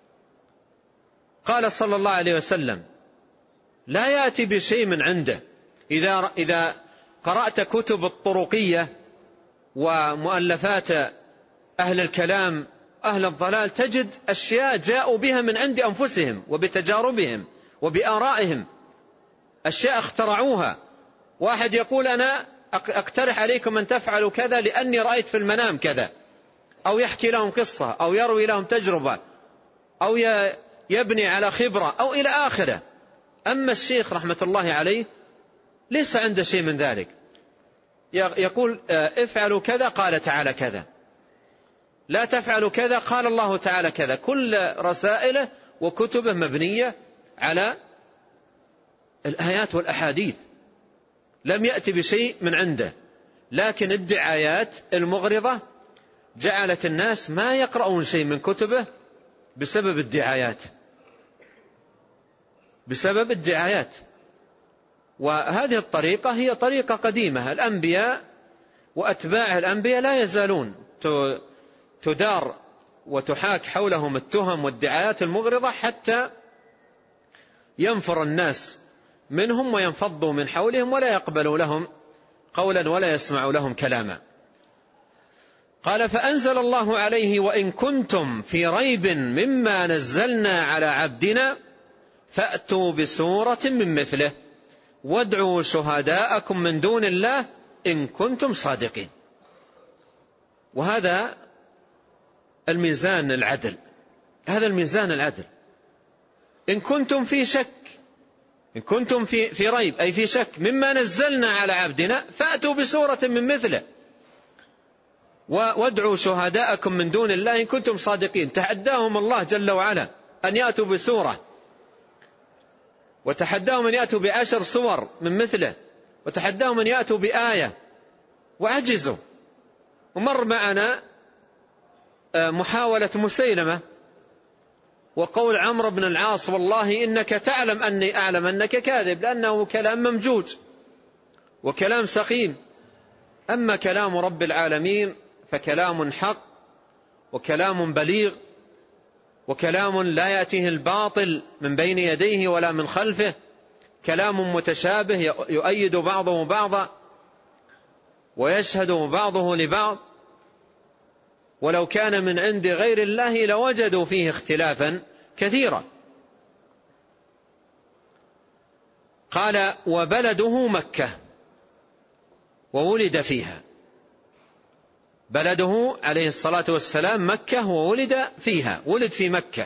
قال صلى الله عليه وسلم، لا يأتي بشيء من عنده. إذا, إذا قرأت كتب الطرقية ومؤلفات أهل الكلام أهل الضلال تجد أشياء جاءوا بها من عند أنفسهم وبتجاربهم وبآرائهم، أشياء اخترعوها. واحد يقول أنا أقترح عليكم أن تفعلوا كذا لأني رأيت في المنام كذا، أو يحكي لهم قصة أو يروي لهم تجربة أو يبني على خبرة أو إلى آخره. أما الشيخ رحمة الله عليه ليس عنده شيء من ذلك، يقول افعلوا كذا قال تعالى كذا، لا تفعلوا كذا قال الله تعالى كذا. كل رسائله وكتبه مبنية على الآيات والأحاديث، لم يأتي بشيء من عنده. لكن الدعايات المغرضة جعلت الناس ما يقرؤون شيء من كتبه بسبب الدعايات بسبب الدعايات وهذه الطريقة هي طريقة قديمة. الأنبياء وأتباع الأنبياء لا يزالون تدار وتحاك حولهم التهم والدعايات المغرضة حتى ينفر الناس منهم وينفضوا من حولهم ولا يقبلوا لهم قولا ولا يسمعوا لهم كلاما. قال فأنزل الله عليه وإن كنتم في ريب مما نزلنا على عبدنا فأتوا بسورة من مثله وادعوا شهداءكم من دون الله إن كنتم صادقين. وهذا الميزان العدل، هذا الميزان العدل. إن كنتم في شك، إن كنتم في, في ريب أي في شك مما نزلنا على عبدنا فأتوا بسورة من مثله وادعوا شهداءكم من دون الله إن كنتم صادقين. تحداهم الله جل وعلا أن يأتوا بسورة، وتحداهم أن يأتوا بعشر سور من مثله، وتحداهم أن يأتوا بآية وعجزوا. ومر معنا محاولة مسيلمة وقول عمرو بن العاص والله إنك تعلم أني أعلم أنك كاذب، لأنه كلام ممجوج وكلام سقيم. أما كلام رب العالمين فكلام حق وكلام بليغ وكلام لا يأتيه الباطل من بين يديه ولا من خلفه، كلام متشابه يؤيد بعضه بعضا ويشهد بعضه لبعض، ولو كان من عند غير الله لوجدوا فيه اختلافا كثيرا. قال وبلده مكة وولد فيها، بلده عليه الصلاة والسلام مكة وولد فيها، ولد في مكة،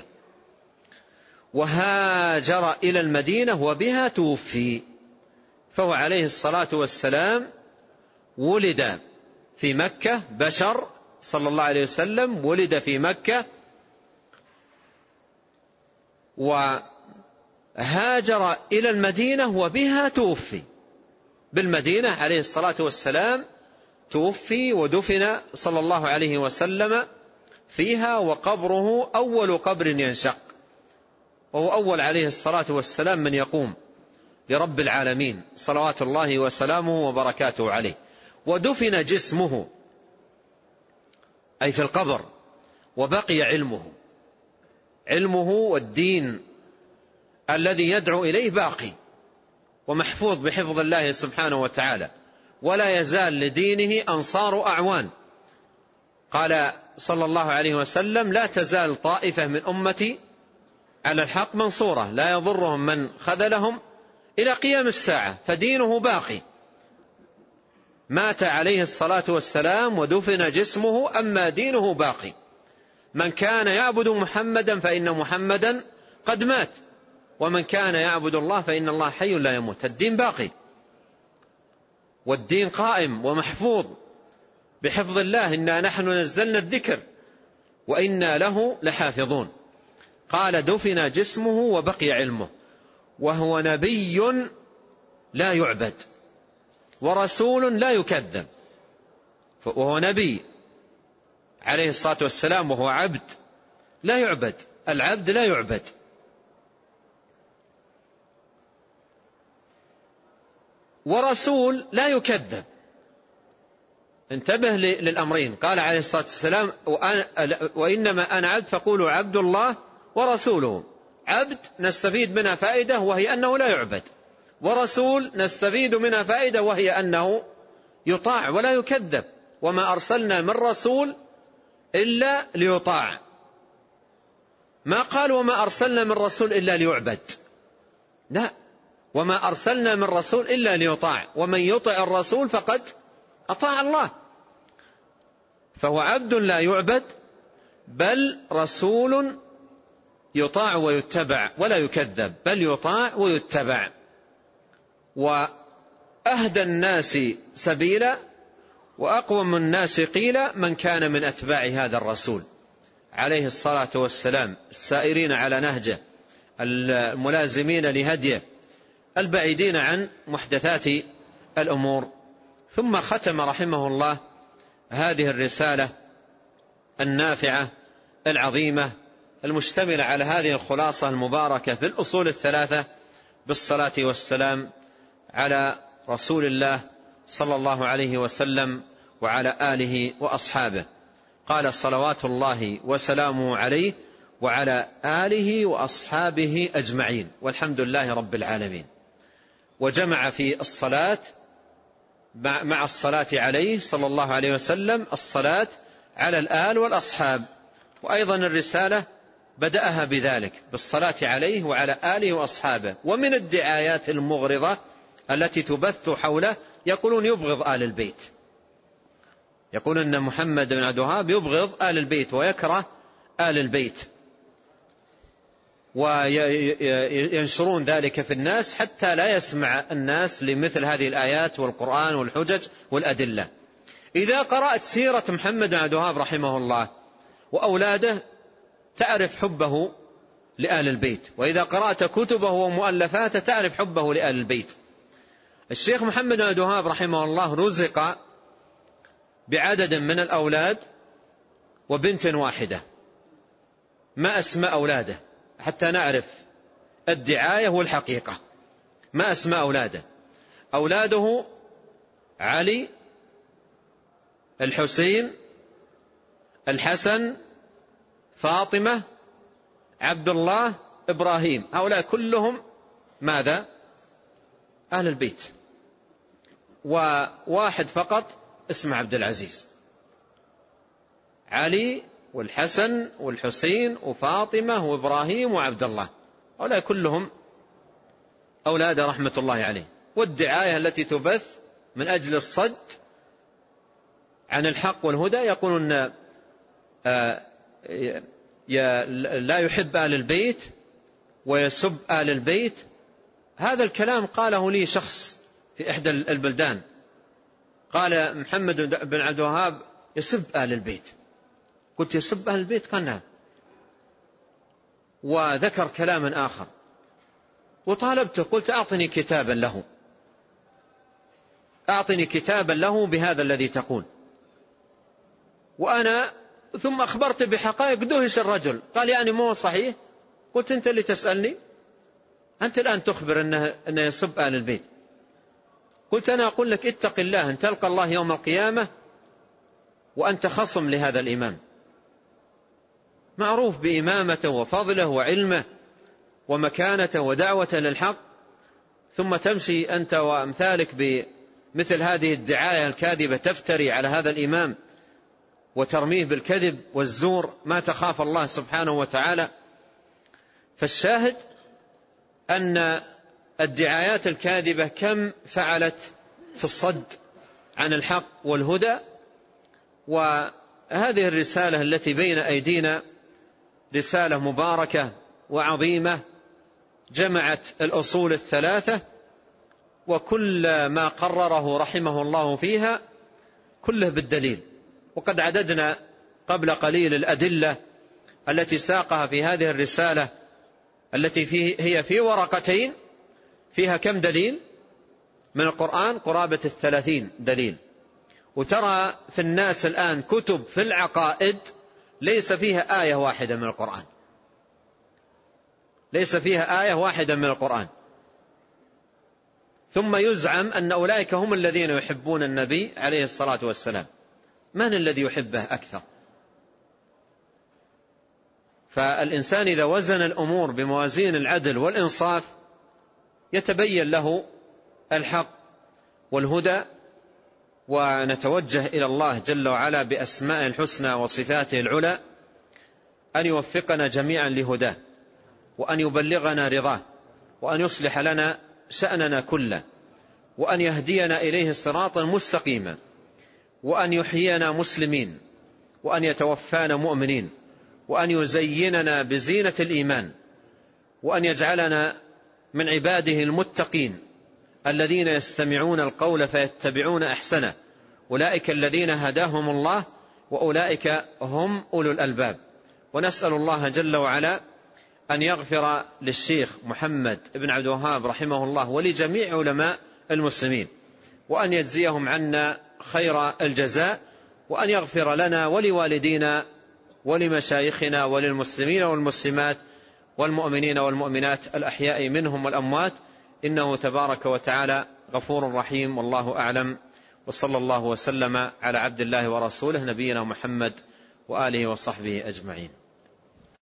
وهاجر إلى المدينة وبها توفي. فهو عليه الصلاة والسلام ولد في مكة، بشر صلى الله عليه وسلم ولد في مكة وهاجر إلى المدينة وبها توفي. بالمدينة عليه الصلاة والسلام توفي ودفن صلى الله عليه وسلم فيها، وقبره أول قبر ينشق، وهو أول عليه الصلاة والسلام من يقوم لرب العالمين صلوات الله وسلامه وبركاته عليه. ودفن جسمه أي في القبر، وبقي علمه، علمه والدين الذي يدعو إليه باقي ومحفوظ بحفظ الله سبحانه وتعالى، ولا يزال لدينه أنصار أعوان. قال صلى الله عليه وسلم لا تزال طائفة من أمتي على الحق منصورة لا يضرهم من خذلهم إلى قيام الساعة، فدينه باقي. مات عليه الصلاة والسلام ودفن جسمه، أما دينه باقي. من كان يعبد محمدا فإن محمدا قد مات، ومن كان يعبد الله فإن الله حي لا يموت. الدين باقي. والدين قائم ومحفوظ بحفظ الله. إنا نحن نزلنا الذكر وإنا له لحافظون. قال دفن جسمه وبقي علمه، وهو نبي لا يعبد ورسول لا يكذب. وهو نبي عليه الصلاة والسلام، وهو عبد لا يعبد، العبد لا يعبد. ورسول لا يكذب. انتبه للأمرين. قال عليه الصلاة والسلام وإنما أنا عبد فقولوا عبد الله ورسوله. عبد نستفيد منها فائدة وهي أنه لا يعبد، ورسول نستفيد منها فائدة وهي أنه يطاع ولا يكذب. وما أرسلنا من رسول إلا ليطاع. ما قال وما أرسلنا من رسول إلا ليعبد، لا، وما أرسلنا من رسول إلا ليطاع، ومن يطع الرسول فقد أطاع الله. فهو عبد لا يعبد، بل رسول يطاع ويتبع ولا يكذب، بل يطاع ويتبع. وأهدى الناس سبيلا وأقوم الناس قيلا من كان من أتباع هذا الرسول عليه الصلاة والسلام، السائرين على نهجه، الملازمين لهديه، البعيدين عن محدثات الأمور. ثم ختم رحمه الله هذه الرسالة النافعة العظيمة المشتملة على هذه الخلاصة المباركة في الأصول الثلاثة بالصلاة والسلام على رسول الله صلى الله عليه وسلم وعلى آله وأصحابه. قال صلوات الله وسلامه عليه وعلى آله وأصحابه أجمعين، والحمد لله رب العالمين. وجمع في الصلاة مع الصلاة عليه صلى الله عليه وسلم الصلاة على الآل والأصحاب. وأيضا الرسالة بدأها بذلك، بالصلاة عليه وعلى آله وأصحابه. ومن الدعايات المغرضة التي تبث حوله يقولون يبغض آل البيت، يقول أن محمد بن عبد الوهاب يبغض آل البيت ويكره آل البيت، وينشرون ذلك في الناس حتى لا يسمع الناس لمثل هذه الآيات والقرآن والحجج والأدلة. إذا قرأت سيرة محمد بن عبد الوهاب رحمه الله وأولاده تعرف حبه لآل البيت، وإذا قرأت كتبه ومؤلفاته تعرف حبه لآل البيت. الشيخ محمد بن عبد الوهاب رحمه الله رزق بعدد من الأولاد وبنت واحدة. ما أسماء أولاده حتى نعرف الدعاية والحقيقة؟ ما أسماء أولاده؟ أولاده علي، الحسين، الحسن، فاطمة، عبد الله، إبراهيم. هؤلاء كلهم ماذا؟ أهل البيت. وواحد فقط اسمه عبد العزيز. علي والحسن والحسين وفاطمة وإبراهيم وعبد الله، هؤلاء كلهم أولاد رحمة الله عليه. والدعاية التي تبث من أجل الصد عن الحق والهدى يقولون لا يحب آل البيت ويسب آل البيت. هذا الكلام قاله لي شخص في إحدى البلدان، قال محمد بن عبد الوهاب يسب آل البيت. قلت يسب أهل البيت؟ قال نعم. وذكر كلاما آخر وطالبته، قلت أعطني كتابا له، أعطني كتابا له بهذا الذي تقول. وأنا ثم أخبرت بحقائق. دهش الرجل، قال يعني مو صحيح. قلت أنت اللي تسألني؟ أنت الآن تخبر أنه, أنه يسب آل البيت. قلت أنا أقول لك اتق الله أن تلقى الله يوم القيامة وأنت خصم لهذا الإمام، معروف بإمامته وفضله وعلمه ومكانته ودعوة للحق، ثم تمشي أنت وأمثالك بمثل هذه الدعاية الكاذبة تفتري على هذا الإمام وترميه بالكذب والزور، ما تخاف الله سبحانه وتعالى. فالشاهد أن الدعايات الكاذبة كم فعلت في الصد عن الحق والهدى. وهذه الرسالة التي بين أيدينا رسالة مباركة وعظيمة، جمعت الأصول الثلاثة وكل ما قرره رحمه الله فيها كله بالدليل. وقد عددنا قبل قليل الأدلة التي ساقها في هذه الرسالة التي فيه هي في ورقتين، فيها كم دليل من القرآن؟ قرابة الثلاثين دليل. وترى في الناس الآن كتب في العقائد ليس فيها آية واحدة من القرآن، ليس فيها آية واحدة من القرآن، ثم يزعم أن أولئك هم الذين يحبون النبي عليه الصلاة والسلام. من الذي يحبه أكثر؟ فالإنسان إذا وزن الأمور بموازين العدل والإنصاف يتبين له الحق والهدى. ونتوجه إلى الله جل وعلا بأسماء الحسنى وصفاته العلى أن يوفقنا جميعا لهداه، وأن يبلغنا رضاه، وأن يصلح لنا شأننا كله، وأن يهدينا إليه صراطا مستقيما، وأن يحيينا مسلمين، وأن يتوفانا مؤمنين، وأن يزيننا بزينة الإيمان، وأن يجعلنا من عباده المتقين الذين يستمعون القول فيتبعون أحسنه، أولئك الذين هداهم الله وأولئك هم أولو الألباب. ونسأل الله جل وعلا أن يغفر للشيخ محمد بن عبد الوهاب رحمه الله ولجميع علماء المسلمين، وأن يجزيهم عنا خير الجزاء، وأن يغفر لنا ولوالدينا ولمشايخنا وللمسلمين والمسلمات والمؤمنين والمؤمنات الأحياء منهم والأموات، إنه تبارك وتعالى غفور رحيم. والله أعلم، وصلى الله وسلم على عبد الله ورسوله نبينا محمد وآله وصحبه أجمعين.